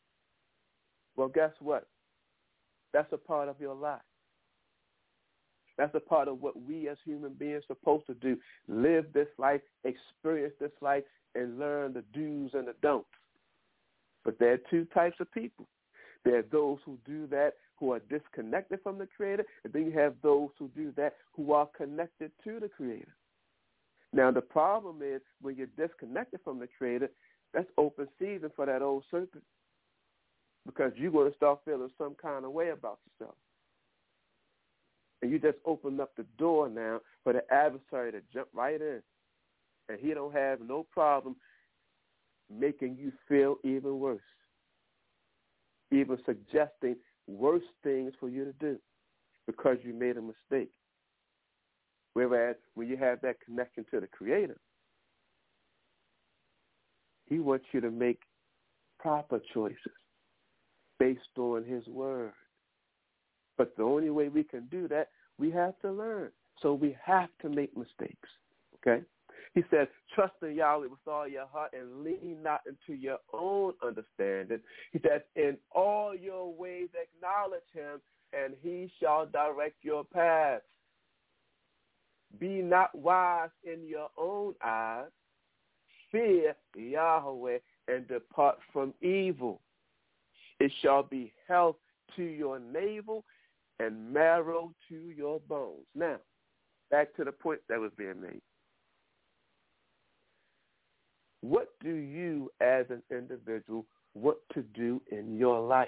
Well, guess what? That's a part of your life. That's a part of what we as human beings are supposed to do. Live this life, experience this life, and learn the do's and the don'ts. But there are two types of people. There are those who do that who are disconnected from the Creator, and then you have those who do that who are connected to the Creator. Now, the problem is when you're disconnected from the Creator, that's open season for that old serpent, because you're going to start feeling some kind of way about yourself. And you just open up the door now for the adversary to jump right in. And he don't have no problem making you feel even worse, even suggesting worse things for you to do because you made a mistake. Whereas when you have that connection to the Creator, he wants you to make proper choices based on his word. But the only way we can do that, we have to learn. So we have to make mistakes, okay? He says, trust in Yahweh with all your heart and lean not into your own understanding. He says, in all your ways acknowledge him, and he shall direct your paths. Be not wise in your own eyes. Fear Yahweh and depart from evil. It shall be health to your navel and marrow to your bones. Now, back to the point that was being made. What do you as an individual want to do in your life?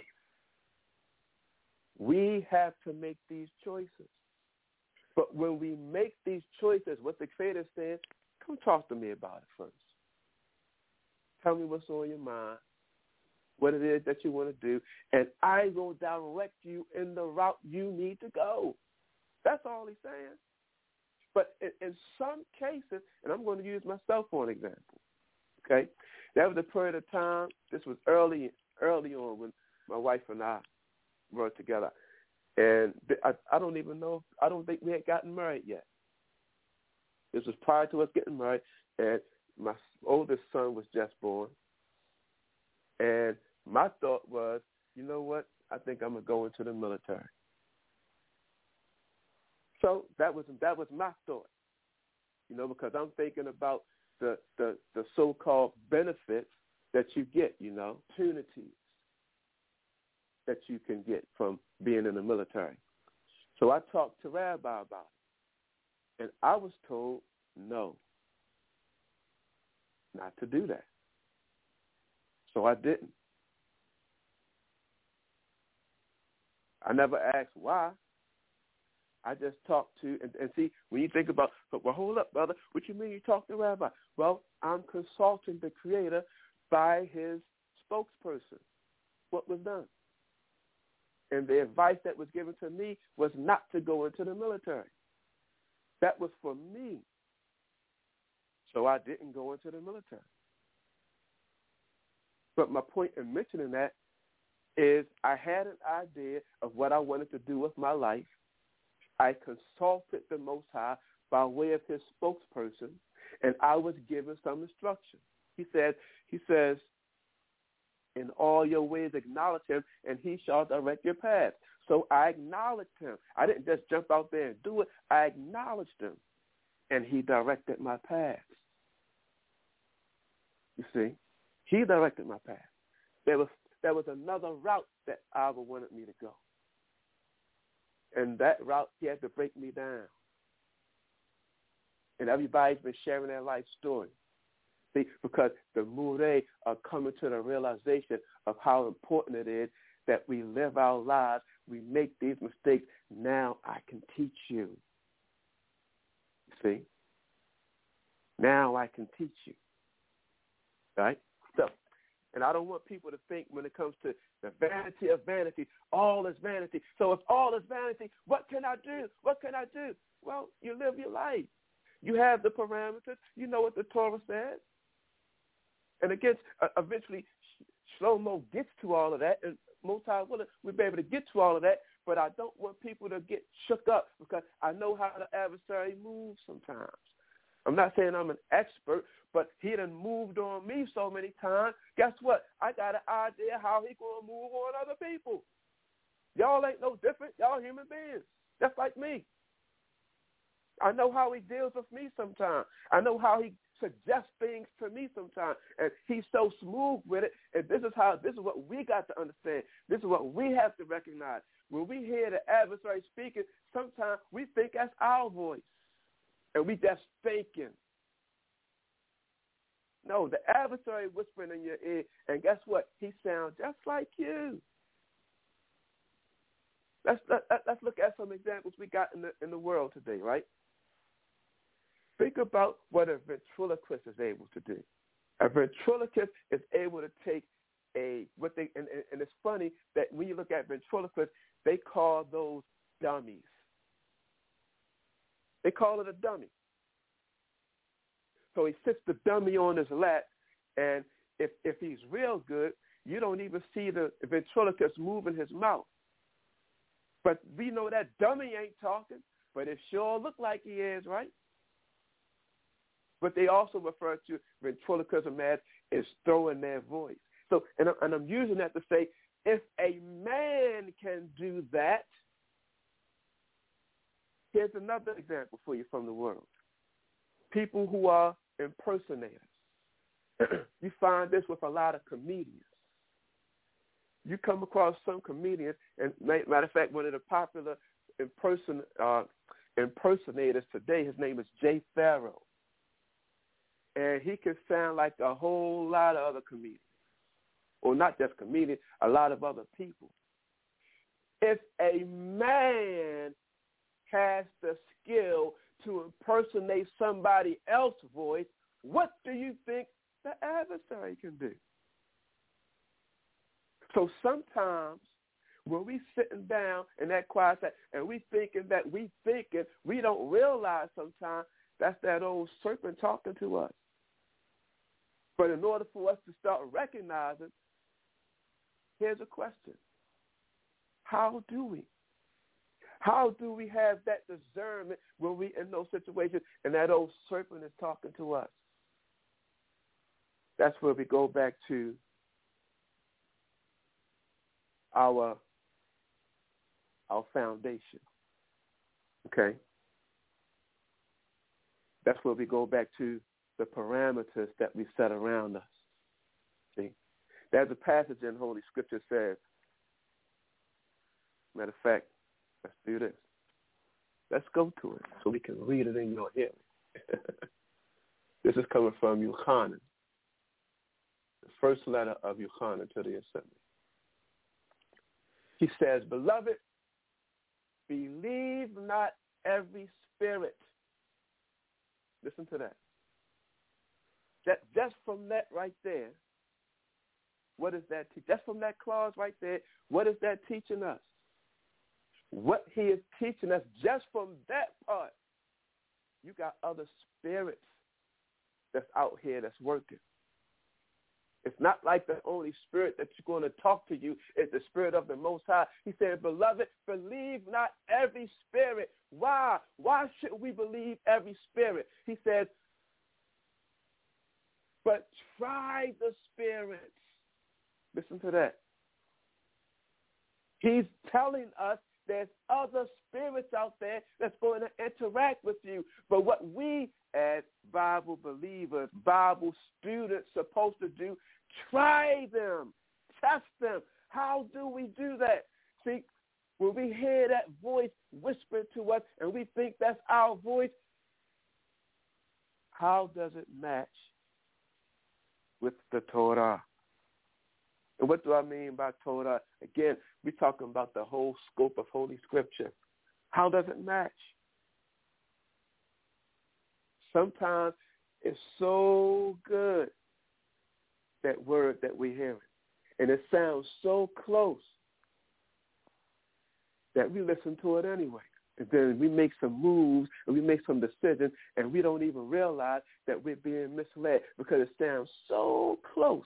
We have to make these choices. But when we make these choices, what the Creator says, come talk to me about it first. Tell me what's on your mind, what it is that you want to do, and I will direct you in the route you need to go. That's all he's saying. But in, in some cases, and I'm going to use myself for an example, okay? That was a period of time, this was early early on when my wife and I were together. And I, I don't even know, I don't think we had gotten married yet. This was prior to us getting married, and my oldest son was just born. And my thought was, you know what, I think I'm going to go into the military. So that was that was my thought, you know, because I'm thinking about the, the, the so-called benefits that you get, you know, opportunities that you can get from being in the military. So I talked to Rabbi about it, and I was told no, not to do that. So I didn't. I never asked why. I just talked to, and, and see, when you think about, well, hold up, brother, what you mean you talk to Rabbi? Well, I'm consulting the Creator by his spokesperson. What was done? And the advice that was given to me was not to go into the military. That was for me. So I didn't go into the military. But my point in mentioning that is I had an idea of what I wanted to do with my life. I consulted the Most High by way of his spokesperson, and I was given some instruction. He said, he says, in all your ways acknowledge him, and he shall direct your path. So I acknowledged him. I didn't just jump out there and do it. I acknowledged him, and he directed my path. You see, he directed my path. There was there was another route that Abba wanted me to go. And that route, he had to break me down. And everybody's been sharing their life story. See, because the Mure are coming to the realization of how important it is that we live our lives, we make these mistakes. Now I can teach you. See? Now I can teach you. Right? So, and I don't want people to think when it comes to the vanity of vanity, all is vanity. So if all is vanity, what can I do? What can I do? Well, you live your life. You have the parameters. You know what the Torah says. And again, uh, eventually, Shlomo gets to all of that, and most times we'll be able to get to all of that, but I don't want people to get shook up because I know how the adversary moves sometimes. I'm not saying I'm an expert, but he done moved on me so many times. Guess what? I got an idea how he going to move on other people. Y'all ain't no different. Y'all human beings, just like me. I know how he deals with me sometimes. I know how he suggests things to me sometimes. And he's so smooth with it. And this is how, this is what we got to understand. This is what we have to recognize. When we hear the adversary speaking, sometimes we think that's our voice. And we just thinking. No, the adversary whispering in your ear, and guess what? He sounds just like you. Let's let, let's look at some examples we got in the in the world today, right? Think about what a ventriloquist is able to do. A ventriloquist is able to take a what they and, and it's funny that when you look at ventriloquists, they call those dummies. They call it a dummy. So he sits the dummy on his lap, and if if he's real good, you don't even see the ventriloquist moving his mouth. But we know that dummy ain't talking, but it sure look like he is, right? But they also refer to ventriloquism as is throwing their voice. So, and, and I'm using that to say, if a man can do that, here's another example for you from the world. People who are impersonators. You find this with a lot of comedians. You come across some comedians, and matter of fact, one of the popular imperson, uh, impersonators today, his name is Jay Pharoah. And he can sound like a whole lot of other comedians. Or not just comedians, a lot of other people. If a man has the skill to impersonate somebody else's voice, what do you think the adversary can do? So sometimes when we sitting down in that quiet side and we thinking that we thinking, we don't realize sometimes that's that old serpent talking to us. But in order for us to start recognizing, here's a question. How do we? How do we have that discernment when we in those situations and that old serpent is talking to us? That's where we go back to our our foundation. Okay? That's where we go back to the parameters that we set around us. See? There's a passage in Holy Scripture that says, matter of fact, let's do this. Let's go to it so we can read it in your hearing. This is coming from Yohanan, the first letter of Yohanan to the assembly. He says, Beloved, believe not every spirit. Listen to that. That just from that right there, what is that? Te- just from that clause right there, what is that teaching us? What he is teaching us just from that part, you got other spirits that's out here that's working. It's not like the only spirit that you're going to talk to you is the spirit of the Most High. He said, Beloved, believe not every spirit. Why? Why should we believe every spirit? He says, but try the spirits. Listen to that. He's telling us there's other spirits out there that's going to interact with you. But what we as Bible believers, Bible students supposed to do, try them, test them. How do we do that? See, when we hear that voice whisper to us and we think that's our voice, how does it match with the Torah? And what do I mean by Torah? Again, we're talking about the whole scope of Holy Scripture. How does it match? Sometimes it's so good, that word that we hear, and it sounds so close that we listen to it anyway. And then we make some moves and we make some decisions, and we don't even realize that we're being misled because it sounds so close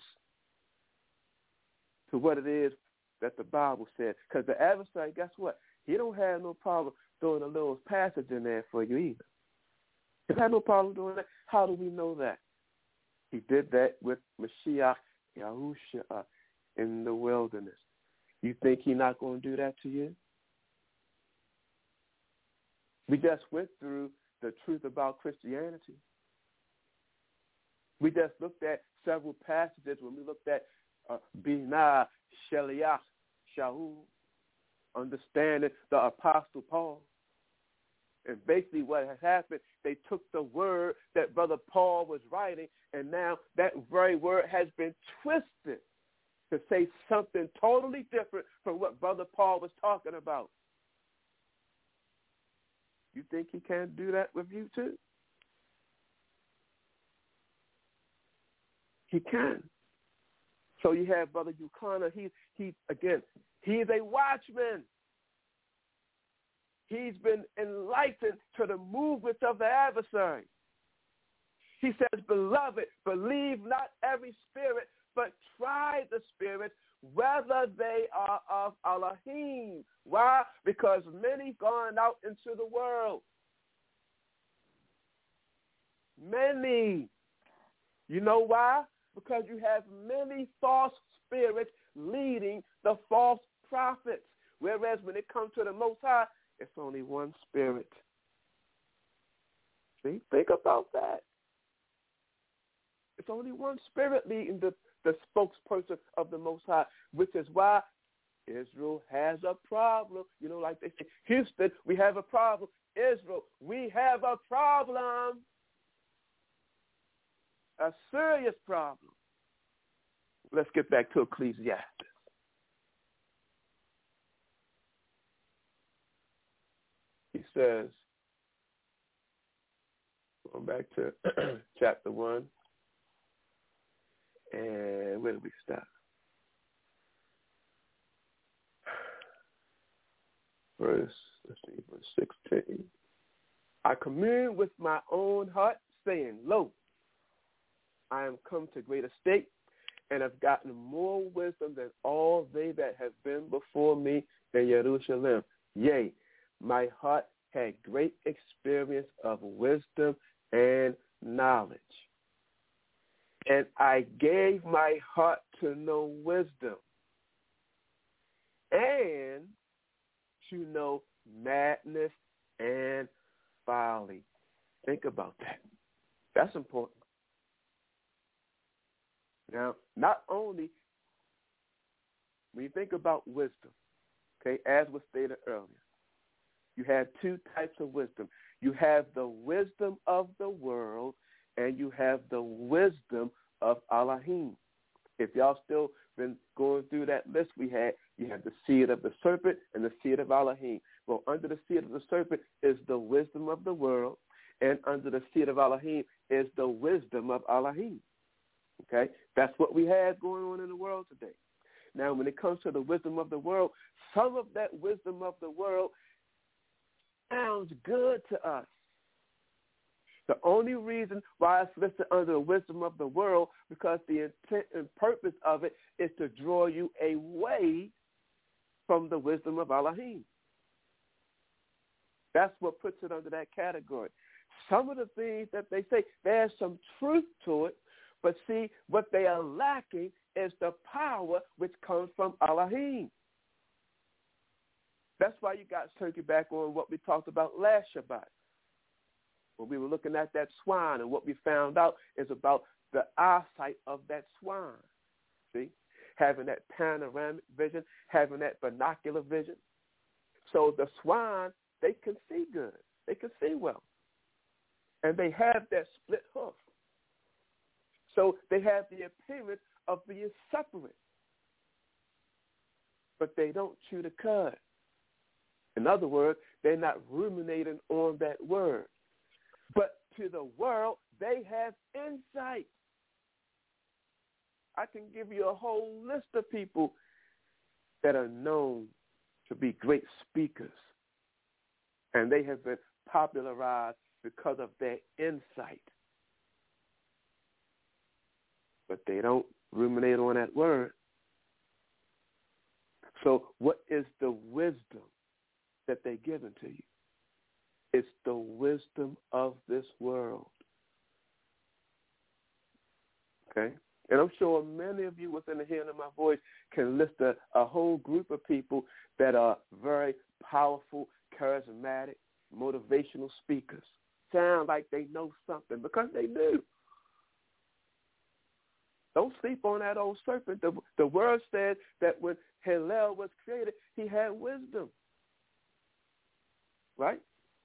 to what it is that the Bible said. Because the adversary, guess what? He don't have no problem throwing a little passage in there for you either. He had no problem doing that. How do we know that? He did that with Mashiach Yahushua in the wilderness. You think he's not going to do that to you? We just went through the truth about Christianity. We just looked at several passages when we looked at uh, Binah, Sheliach, Shaul, understanding the Apostle Paul. And basically what has happened, they took the word that Brother Paul was writing, and now that very word has been twisted to say something totally different from what Brother Paul was talking about. You think he can't do that with you too? He can. So you have Brother Yukana. He, he again, he's a watchman. He's been enlightened to the movements of the adversary. He says, beloved, believe not every spirit, but try the spirits, whether they are of Elohim. Why? Because many gone out into the world. Many. You know why? Because you have many false spirits leading the false prophets. Whereas when it comes to the Most High, it's only one spirit. See, think about that. It's only one spirit leading the, the spokesperson of the Most High, which is why Israel has a problem. You know, like they say, Houston, we have a problem. Israel, we have a problem. A serious problem. Let's get back to Ecclesiastes. He says, going back to chapter one, and where did we stop? Verse, let's see, verse sixteen. I commune with my own heart, saying, lo, I am come to great estate, and have gotten more wisdom than all they that have been before me in Jerusalem. Yea, my heart had great experience of wisdom and knowledge. And I gave my heart to know wisdom and to know madness and folly. Think about that. That's important. Now, not only when you think about wisdom, okay, as was stated earlier, you have two types of wisdom. You have the wisdom of the world, and you have the wisdom of Elohim. If y'all still been going through that list we had, you have the seed of the serpent and the seed of Elohim. Well, under the seed of the serpent is the wisdom of the world, and under the seed of Elohim is the wisdom of Elohim. Okay? That's what we have going on in the world today. Now, when it comes to the wisdom of the world, some of that wisdom of the world sounds good to us. The only reason why it's listed under the wisdom of the world, because the intent and purpose of it is to draw you away from the wisdom of Elohim. That's what puts it under that category. Some of the things that they say, there's some truth to it, but see, what they are lacking is the power which comes from Elohim. That's why you got to circle back on what we talked about last Shabbat. When we were looking at that swine, and what we found out is about the eyesight of that swine. See? Having that panoramic vision, having that binocular vision. So the swine, they can see good. They can see well. And they have that split hoof. So they have the appearance of being separate. But they don't chew the cud. In other words, they're not ruminating on that word. But to the world, they have insight. I can give you a whole list of people that are known to be great speakers. And they have been popularized because of their insight. But they don't ruminate on that word. So what is the wisdom that they're given to you? It's the wisdom of this world. Okay? And I'm sure many of you within the hearing of my voice can list a, a whole group of people that are very powerful, charismatic, motivational speakers. sound like they know something, because they do. Don't sleep on that old serpent. The, the word said that when Hillel was created, he had wisdom. Right?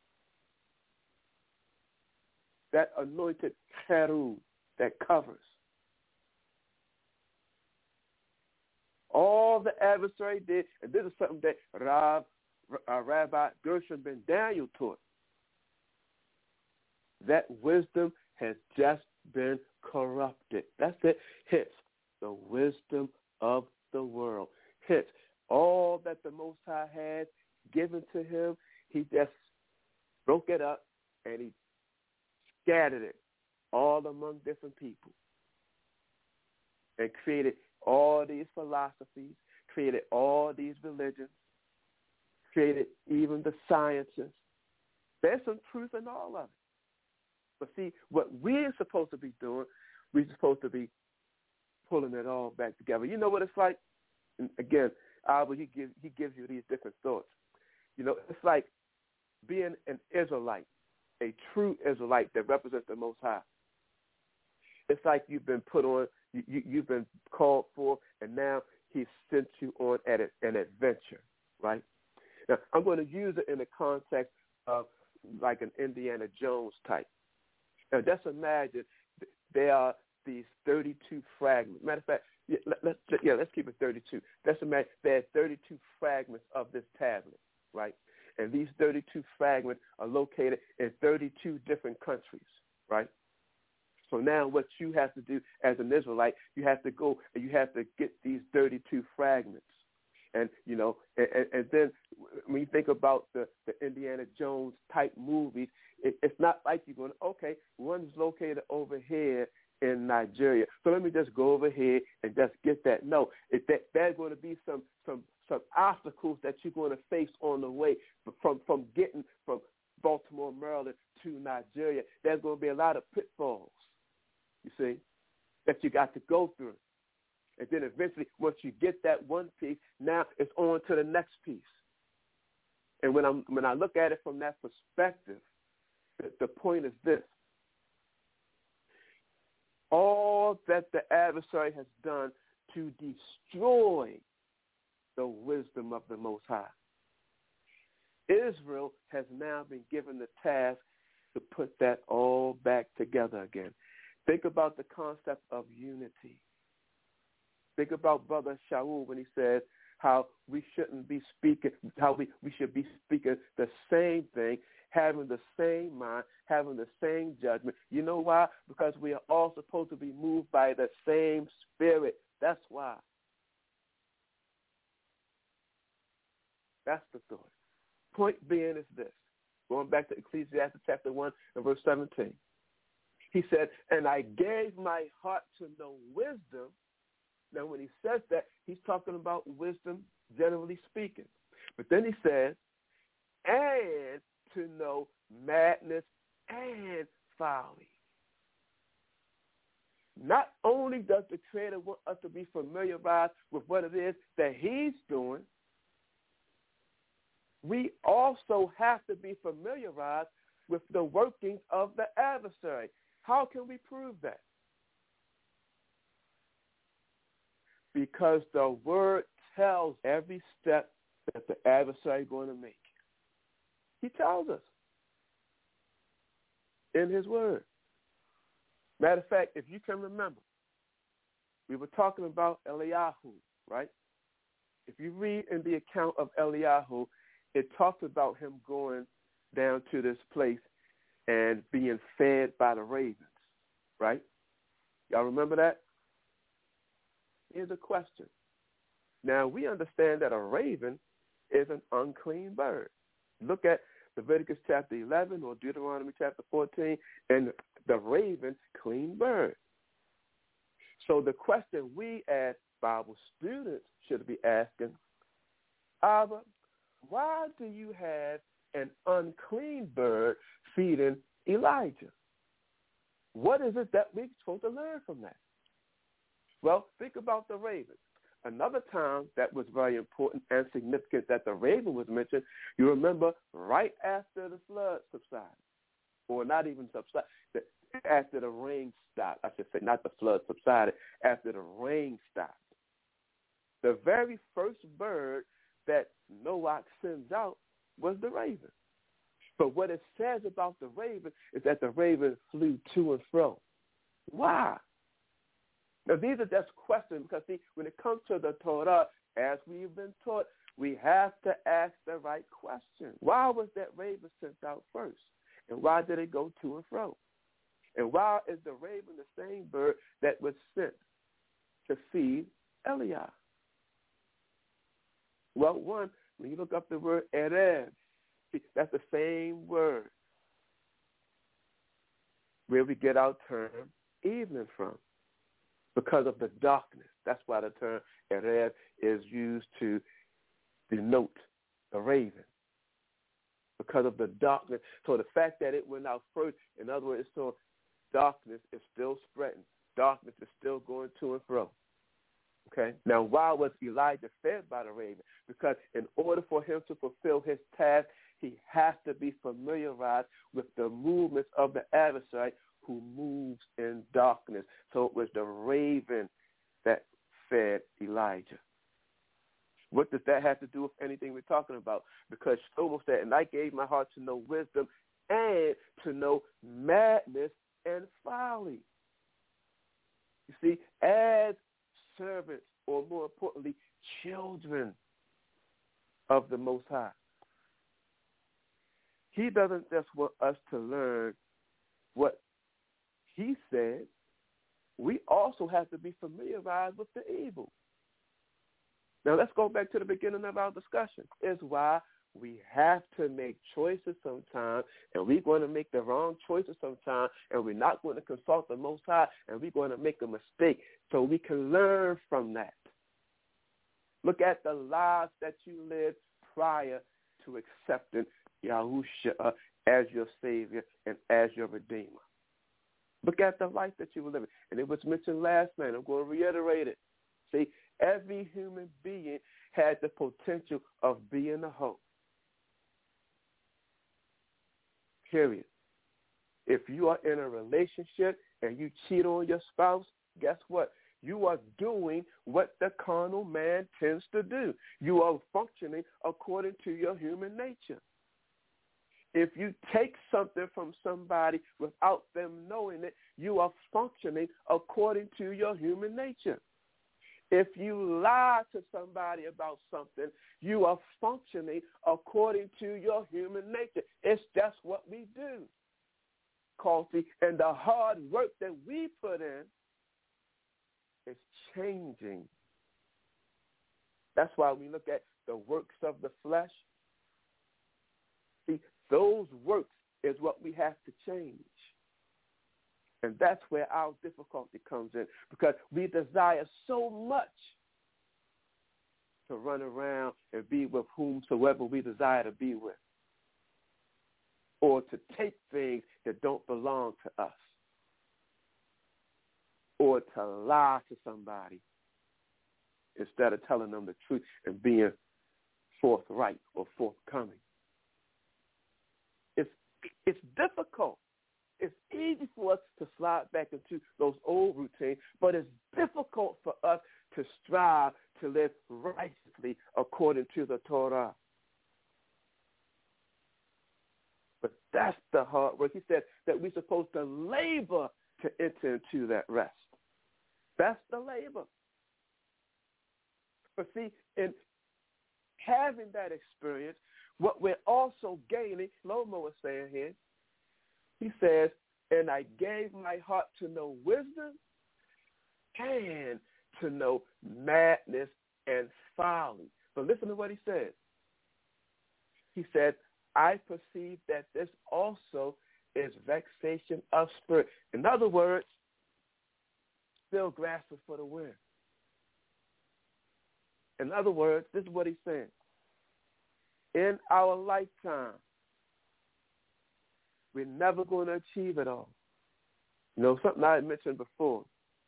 That anointed cherub that covers. All the adversary did, and this is something that Rav, uh, Rabbi Gershom ben Daniel taught. That wisdom has just been corrupted. That's it. Hence, the wisdom of the world. Hence, all that the Most High had given to him, he just broke it up and he scattered it all among different people and created all these philosophies, created all these religions, created even the sciences. There's some truth in all of it. But see, what we're supposed to be doing, we're supposed to be pulling it all back together. You know what it's like? And again, Albert, he gives, he gives you these different thoughts. You know, it's like being an Israelite, a true Israelite that represents the Most High. It's like you've been put on, you, you, you've been called for, and now he sent you on at a, an adventure, right? Now, I'm going to use it in the context of like an Indiana Jones type. Now, just imagine there are these thirty-two fragments. Matter of fact, yeah, let, let's, yeah, let's keep it thirty-two. Just imagine there are thirty-two fragments of this tablet, right? And these thirty-two fragments are located in thirty-two different countries, right? So now what you have to do as an Israelite, you have to go and you have to get these thirty-two fragments. And, you know, and, and then when you think about the, the Indiana Jones type movies, it, it's not like you're going, okay, one's located over here in Nigeria, so let me just go over here and just get that. No, it, that, there's going to be some, some, some obstacles that you're going to face on the way from, from getting from Baltimore, Maryland to Nigeria. There's going to be a lot of pitfalls, you see, that you got to go through. And then eventually, once you get that one piece, now it's on to the next piece. And when, I'm, when I look at it from that perspective, the, the point is this. All that the adversary has done to destroy the wisdom of the Most High, Israel has now been given the task to put that all back together again. Think about the concept of unity. Think about Brother Shaul when he says how we shouldn't be speaking, how we, we should be speaking the same thing, having the same mind, having the same judgment. You know why? Because we are all supposed to be moved by the same spirit. That's why. That's the thought. Point being is this. Going back to Ecclesiastes chapter one and verse seventeen. He said, and I gave my heart to know wisdom. Now, when he says that, he's talking about wisdom, generally speaking. But then he says, and to know madness and folly. Not only does the Creator want us to be familiarized with what it is that he's doing, we also have to be familiarized with the workings of the adversary. How can we prove that? Because the word tells every step that the adversary is going to make. He tells us in his word. Matter of fact, if you can remember, we were talking about Eliyahu, right? If you read in the account of Eliyahu, it talks about him going down to this place and being fed by the ravens, right? Y'all remember that? Here's a question. Now, we understand that a raven is an unclean bird. Look at Leviticus chapter eleven or Deuteronomy chapter fourteen, and the raven, clean bird. So the question we as Bible students should be asking, Abba, why do you have an unclean bird feeding Elijah? What is it that we're supposed to learn from that? Well, think about the raven. Another time that was very important and significant that the raven was mentioned, you remember right after the flood subsided. or not even subside, after the rain stopped, I should say, not the flood subsided, after the rain stopped. The very first bird that Noah sends out was the raven. But what it says about the raven is that the raven flew to and fro. Why? Now, these are just questions because, see, when it comes to the Torah, as we've been taught, we have to ask the right question. Why was that raven sent out first? And why did it go to and fro? And why is the raven the same bird that was sent to feed Eliab? Well, one, when you look up the word erev, see, that's the same word where we get our term evening from, because of the darkness. That's why the term erev is used to denote the raven, because of the darkness. So the fact that it went out first, in other words, so darkness is still spreading. Darkness is still going to and fro. Okay? Now, why was Elijah fed by the raven? Because in order for him to fulfill his task, he has to be familiarized with the movements of the adversary who moves in darkness. So it was the raven that fed Elijah. What does that have to do with anything we're talking about? Because Shlomo said, and I gave my heart to know wisdom and to know madness and folly. You see, as servants, or more importantly, children of the Most High, he doesn't just want us to learn what he said. We also have to be familiarized with the evil. Now, let's go back to the beginning of our discussion. Is why we have to make choices sometimes, and we're going to make the wrong choices sometimes, and we're not going to consult the Most High, and we're going to make a mistake so we can learn from that. Look at the lives that you lived prior to accepting Yahushua as your Savior and as your Redeemer. Look at the life that you were living. And it was mentioned last night. I'm going to reiterate it. See, every human being had the potential of being a hoe. Period. If you are in a relationship and you cheat on your spouse, guess what? You are doing what the carnal man tends to do. You are functioning according to your human nature. If you take something from somebody without them knowing it, you are functioning according to your human nature. If you lie to somebody about something, you are functioning according to your human nature. It's just what we do, Coffee. And the hard work that we put in is changing. That's why we look at the works of the flesh. See, those works is what we have to change. And that's where our difficulty comes in, because we desire so much to run around and be with whomsoever we desire to be with, or to take things that don't belong to us, or to lie to somebody instead of telling them the truth and being forthright or forthcoming. It's it's difficult. It's easy for us to slide back into those old routines, but it's difficult for us to strive to live righteously according to the Torah. But that's the hard work. He said that we're supposed to labor to enter into that rest. That's the labor. But see, in having that experience, what we're also gaining, Shlomo is saying here, he says, and I gave my heart to know wisdom and to know madness and folly. But listen to what he said. He said, I perceive that this also is vexation of spirit. In other words, still grasping for the wind. In other words, this is what he's saying. In our lifetime, we're never going to achieve it all. You know, something I had mentioned before.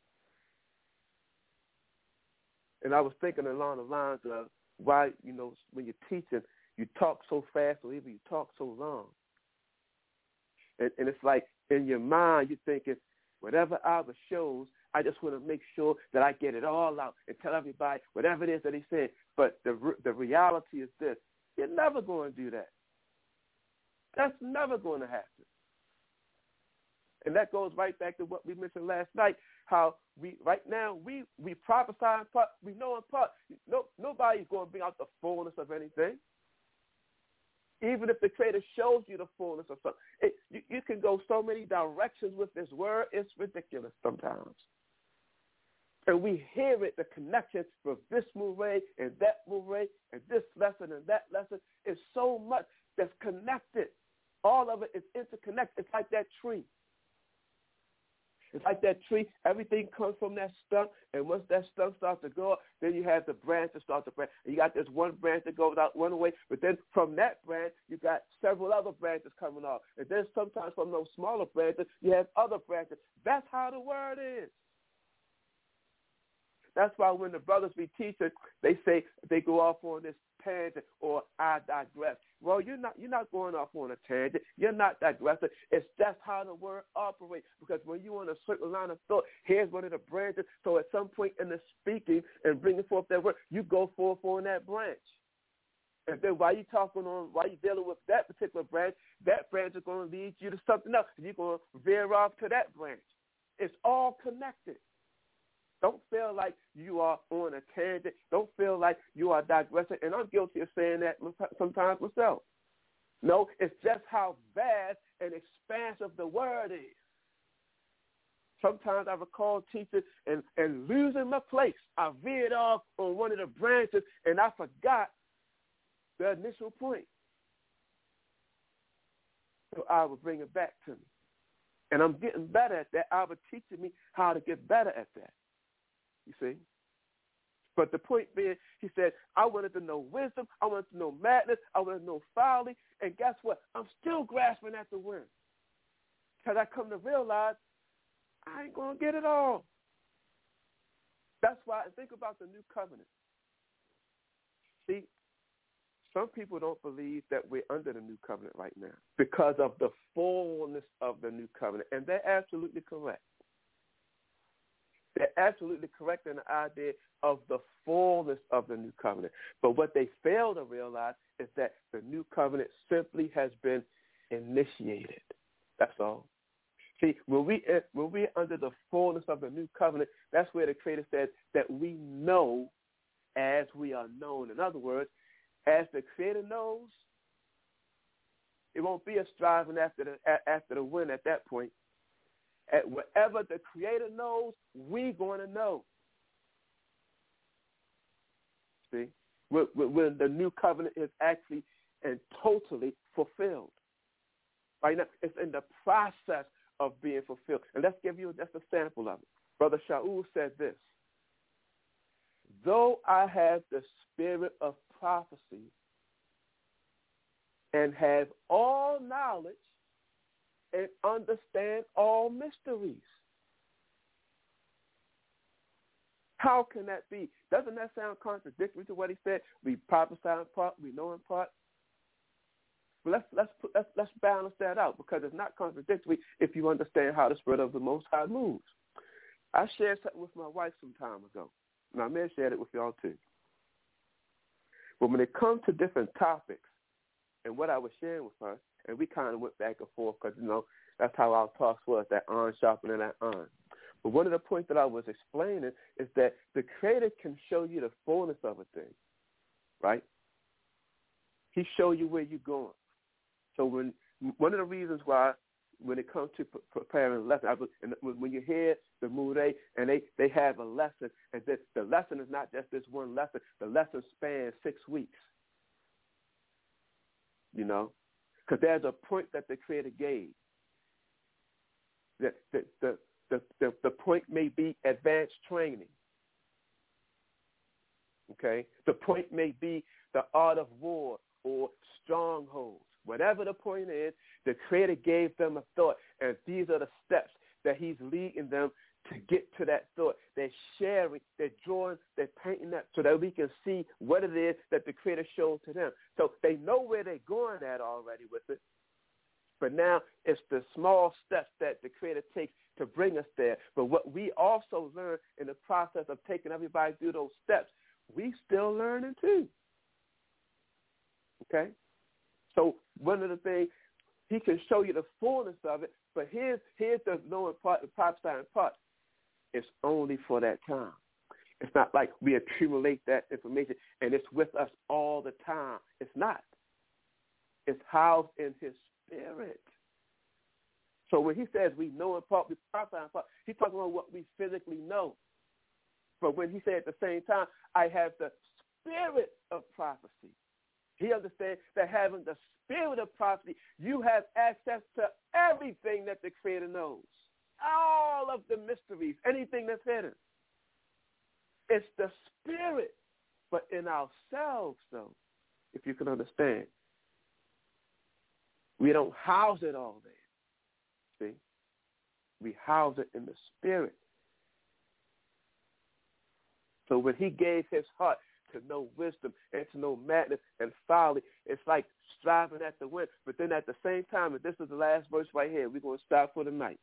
And I was thinking along the lines of why, you know, when you're teaching, you talk so fast or even you talk so long. And, and it's like in your mind, you're thinking, whatever Abba shows, I just want to make sure that I get it all out and tell everybody whatever it is that he said. But the the reality is this. You're never going to do that. That's never going to happen. And that goes right back to what we mentioned last night, how we right now we, we prophesy in part, we know in part. No, nobody's going to bring out the fullness of anything. Even if the Creator shows you the fullness of something, it, you, you can go so many directions with this word, it's ridiculous sometimes. And we hear it, the connection with this Murray and that Murray and this lesson and that lesson is so much that's connected. All of it is interconnected. It's like that tree. It's like that tree. Everything comes from that stump, and once that stump starts to go up, then you have the branches start to branch. And you got this one branch that goes out one way, but then from that branch, you got several other branches coming off. And then sometimes from those smaller branches, you have other branches. That's how the word is. That's why when the brothers be teaching, they say they go off on this tangent or I digress. Well, you're not you're not going off on a tangent. You're not digressing. It's just how the word operates. Because when you're on a certain line of thought, here's one of the branches. So at some point in the speaking and bringing forth that word, you go forth on that branch. And then while you're talking on, while you're dealing with that particular branch, that branch is going to lead you to something else. And you're going to veer off to that branch. It's all connected. Don't feel like you are on a tangent. Don't feel like you are digressing. And I'm guilty of saying that sometimes myself. No, it's just how vast and expansive the word is. Sometimes I recall teaching and, and losing my place. I veered off on one of the branches, and I forgot the initial point. So I will bring it back to me. And I'm getting better at that. I was teaching me how to get better at that. You see? But the point being, he said, I wanted to know wisdom. I wanted to know madness. I wanted to know folly. And guess what? I'm still grasping at the wind. Because I come to realize I ain't going to get it all. That's why I think about the new covenant. See, some people don't believe that we're under the new covenant right now because of the fullness of the new covenant. And they're absolutely correct. They're absolutely correct in the idea of the fullness of the new covenant. But what they fail to realize is that the new covenant simply has been initiated. That's all. See, when we when we're under the fullness of the new covenant, that's where the Creator says that we know as we are known. In other words, as the Creator knows, it won't be a striving after the after the wind at that point. At whatever the Creator knows, we're going to know. See? When, when the new covenant is actually and totally fulfilled. Right now, it's in the process of being fulfilled. And let's give you just a sample of it. Brother Shaul said this. Though I have the spirit of prophecy and have all knowledge, and understand all mysteries. How can that be? Doesn't that sound contradictory to what he said? We prophesy in part, we know in part. But let's let's put, let's let's balance that out because it's not contradictory if you understand how the Spirit of the Most High moves. I shared something with my wife some time ago, and I may have shared it with y'all too. But when it comes to different topics, and what I was sharing with her, and we kind of went back and forth because, you know, that's how our talks was, that iron sharpening that iron. But one of the points that I was explaining is that the Creator can show you the fullness of a thing, right? He show you where you're going. So when one of the reasons why when it comes to pre- preparing a lesson, I was, and when you hear the Mure and they, they have a lesson, and this, the lesson is not just this one lesson. The lesson spans six weeks, you know, because there's a point that the Creator gave. The, the, the, the, the, the point may be advanced training, okay? The point may be the art of war or strongholds. Whatever the point is, the Creator gave them a thought, and these are the steps that he's leading them to get to that thought. They're sharing, they're drawing, they're painting that so that we can see what it is that the Creator showed to them. So they know where they're going at already with it. But now it's the small steps that the Creator takes to bring us there. But what we also learn in the process of taking everybody through those steps, we still learning too. Okay? So one of the things, he can show you the fullness of it, but here's, here's the knowing part, the prophesying part. It's only for that time. It's not like we accumulate that information and it's with us all the time. It's not. It's housed in his spirit. So when he says we know in part, we prophesy in part, he's talking about what we physically know. But when he said at the same time, I have the spirit of prophecy, he understands that having the spirit of prophecy, you have access to everything that the Creator knows. All of the mysteries, anything that's hidden. It's the spirit. But in ourselves, though, if you can understand, we don't house it all there. See? We house it in the spirit. So when he gave his heart to know wisdom and to know madness and folly, it's like striving at the wind. But then at the same time, and this is the last verse right here, we're going to stop for the night.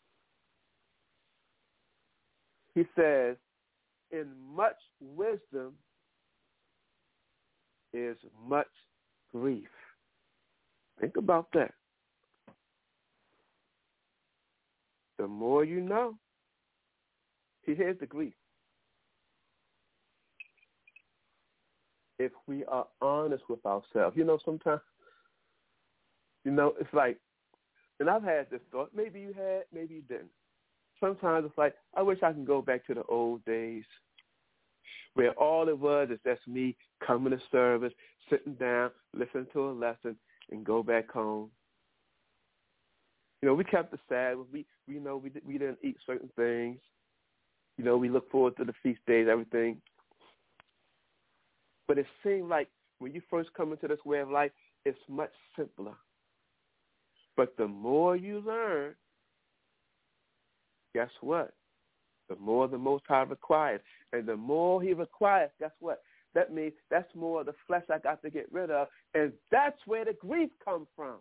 He says, in much wisdom is much grief. Think about that. The more you know, here's the grief. If we are honest with ourselves, you know, sometimes, you know, it's like, and I've had this thought, maybe you had, maybe you didn't. Sometimes it's like, I wish I can go back to the old days where all it was is just me coming to service, sitting down, listening to a lesson, and go back home. You know, we kept the Sabbath. We, we know we, we didn't eat certain things. You know, we look forward to the feast days, everything. But it seemed like when you first come into this way of life, it's much simpler. But the more you learn, guess what? The more the Most High requires. And the more he requires, guess what? That means that's more of the flesh I got to get rid of. And that's where the grief comes from.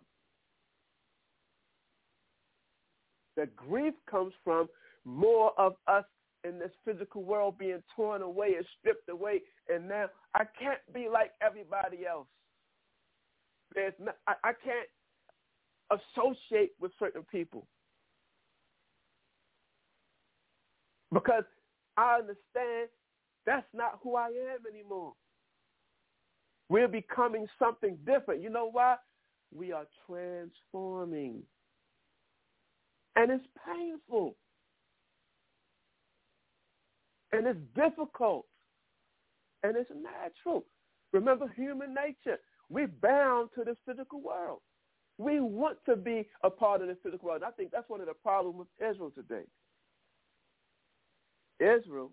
The grief comes from more of us in this physical world being torn away and stripped away. And now I can't be like everybody else. There's not, I, I can't associate with certain people. Because I understand that's not who I am anymore. We're becoming something different. You know why? We are transforming. And it's painful. And it's difficult. And it's natural. Remember human nature. We're bound to this physical world. We want to be a part of this physical world. And I think that's one of the problems with Israel today. Israel,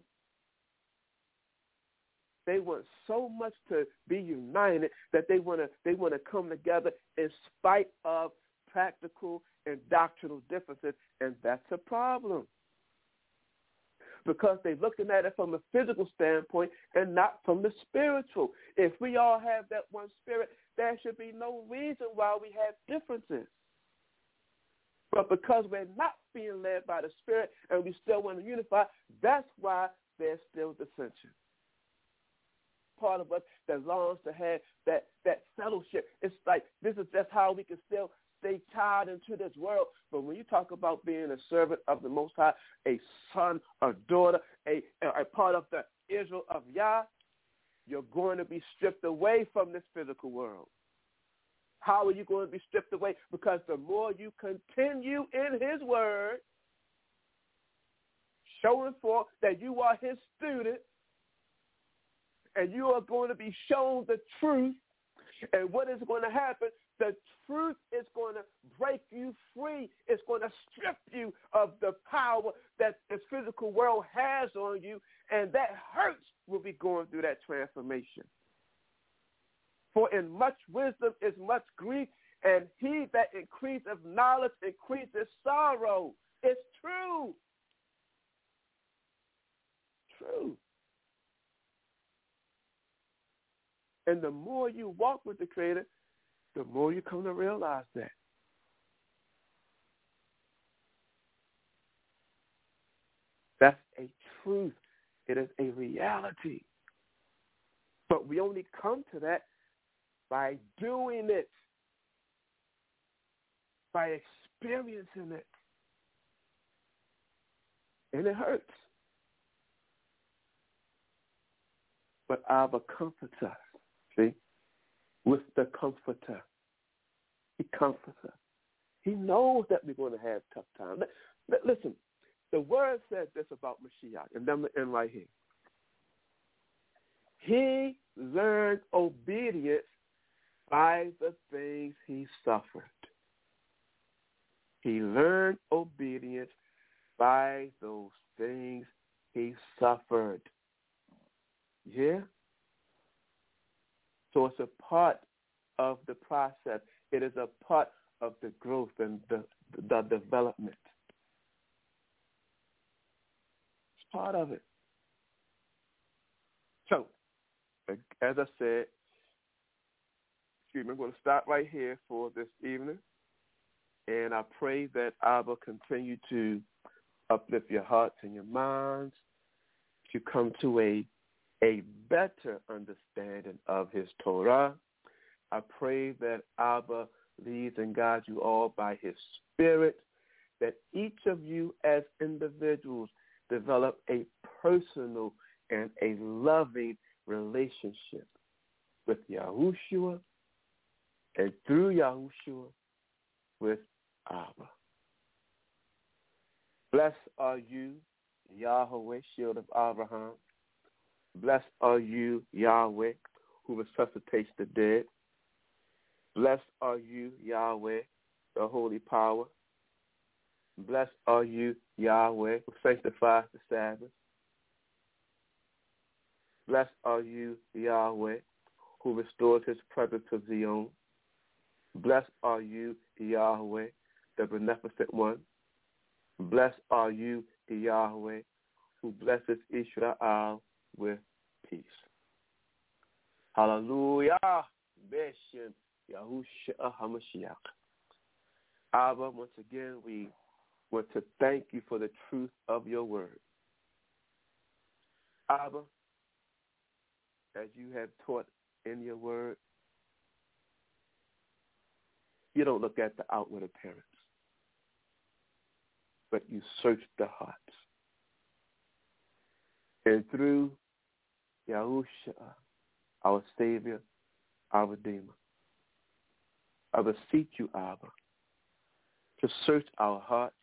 they want so much to be united that they want to they want to come together in spite of practical and doctrinal differences, and that's a problem. Because they're looking at it from a physical standpoint and not from the spiritual. If we all have that one spirit, there should be no reason why we have differences. But because we're not being led by the Spirit and we still want to unify, that's why there's still dissension. Part of us that longs to have that, that fellowship. It's like this is just how we can still stay tied into this world. But when you talk about being a servant of the Most High, a son, a daughter, a, a part of the Israel of Yah, you're going to be stripped away from this physical world. How are you going to be stripped away? Because the more you continue in his word, showing forth that you are his student, and you are going to be shown the truth, and what is going to happen, the truth is going to break you free. It's going to strip you of the power that this physical world has on you, and that hurts will be going through that transformation. For in much wisdom is much grief, and he that increaseth knowledge increaseth sorrow. It's true. True. And the more you walk with the Creator, the more you come to realize that. That's a truth. It is a reality. But we only come to that by doing it, by experiencing it. And it hurts. But Abba comforts us, see, with the Comforter. He comforts us. He knows that we're going to have tough times. Listen, the word says this about Mashiach, and I'm going to end right here. He learned obedience by the things he suffered. He learned obedience by those things he suffered. Yeah? So it's a part of the process. It is a part of the growth and the, the development. It's part of it. So, as I said, excuse me, I'm going to stop right here for this evening. And I pray that I will continue to uplift your hearts and your minds to come to a, a better understanding of his Torah. I pray that Abba leads and guides you all by his Spirit, that each of you as individuals develop a personal and a loving relationship with Yahushua, and through Yahushua with Abba. Blessed are you, Yahweh, shield of Abraham. Blessed are you, Yahweh, who resuscitates the dead. Blessed are you, Yahweh, the holy power. Blessed are you, Yahweh, who sanctifies the Sabbath. Blessed are you, Yahweh, who restores his presence to Zion. Blessed are you, Yahweh, the beneficent one. Blessed are you, Yahweh, who blesses Israel with peace. Hallelujah. Beshem Yahushua HaMashiach. Abba, once again, we want to thank you for the truth of your word. Abba, as you have taught in your word, you don't look at the outward appearance, but you search the hearts. And through Yahushua, our Savior, our Redeemer, I beseech you, Abba, to search our hearts,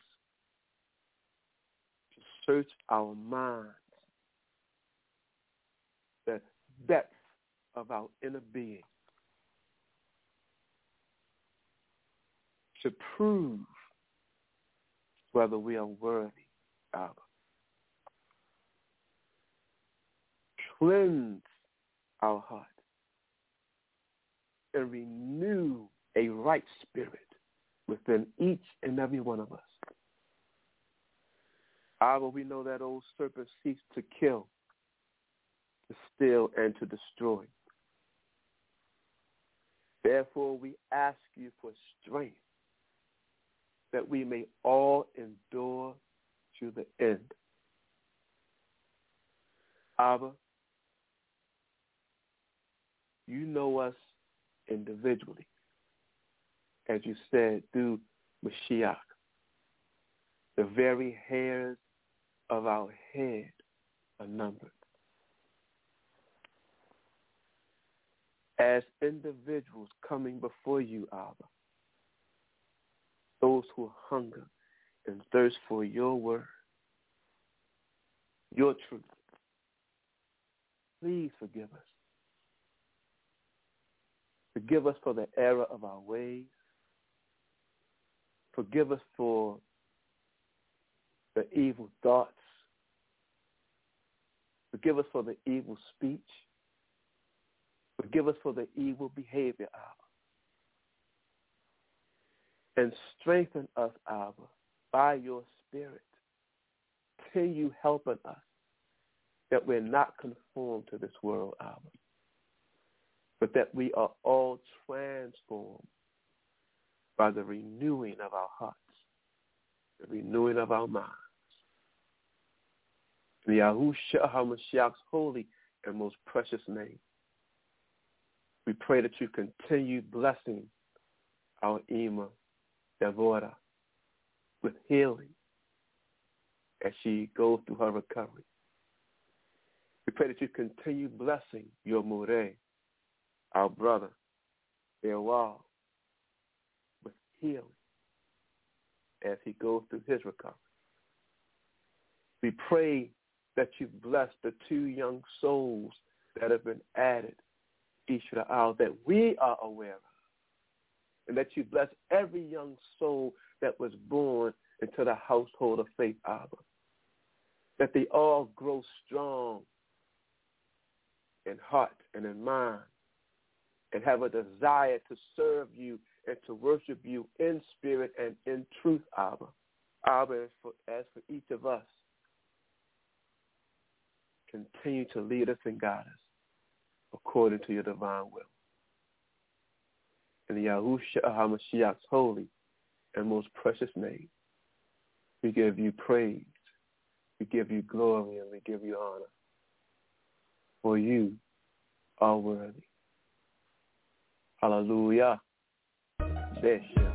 to search our minds, the depth of our inner being, to prove whether we are worthy, Abba. Cleanse our heart and renew a right spirit within each and every one of us. Abba, we know that old serpent seeks to kill, to steal, and to destroy. Therefore, we ask you for strength that we may all endure to the end. Abba, you know us individually, as you said, through Mashiach. The very hairs of our head are numbered. As individuals coming before you, Abba, those who hunger and thirst for your word, your truth, please forgive us. Forgive us for the error of our ways. Forgive us for the evil thoughts. Forgive us for the evil speech. Forgive us for the evil behavior, Abba. And strengthen us, Abba, by your Spirit. Continue helping us that we're not conformed to this world, Abba, but that we are all transformed by the renewing of our hearts, the renewing of our minds. In Yahushua HaMashiach's holy and most precious name, we pray that you continue blessing our Ima Devorah with healing as she goes through her recovery. We pray that you continue blessing your Mureh, our brother, Ewal, with healing as he goes through his recovery. We pray that you bless the two young souls that have been added each of the hour that we are aware of, and that you bless every young soul that was born into the household of faith, Abba, that they all grow strong in heart and in mind and have a desire to serve you and to worship you in spirit and in truth, Abba. Abba, as for, as for each of us, continue to lead us and guide us according to your divine will. In the Yahushua HaMashiach's holy and most precious name, we give you praise, we give you glory, and we give you honor. For you are worthy. Hallelujah. Besha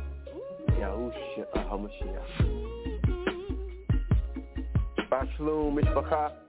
Yahushua HaMashiach. Shalom, Mishpacha.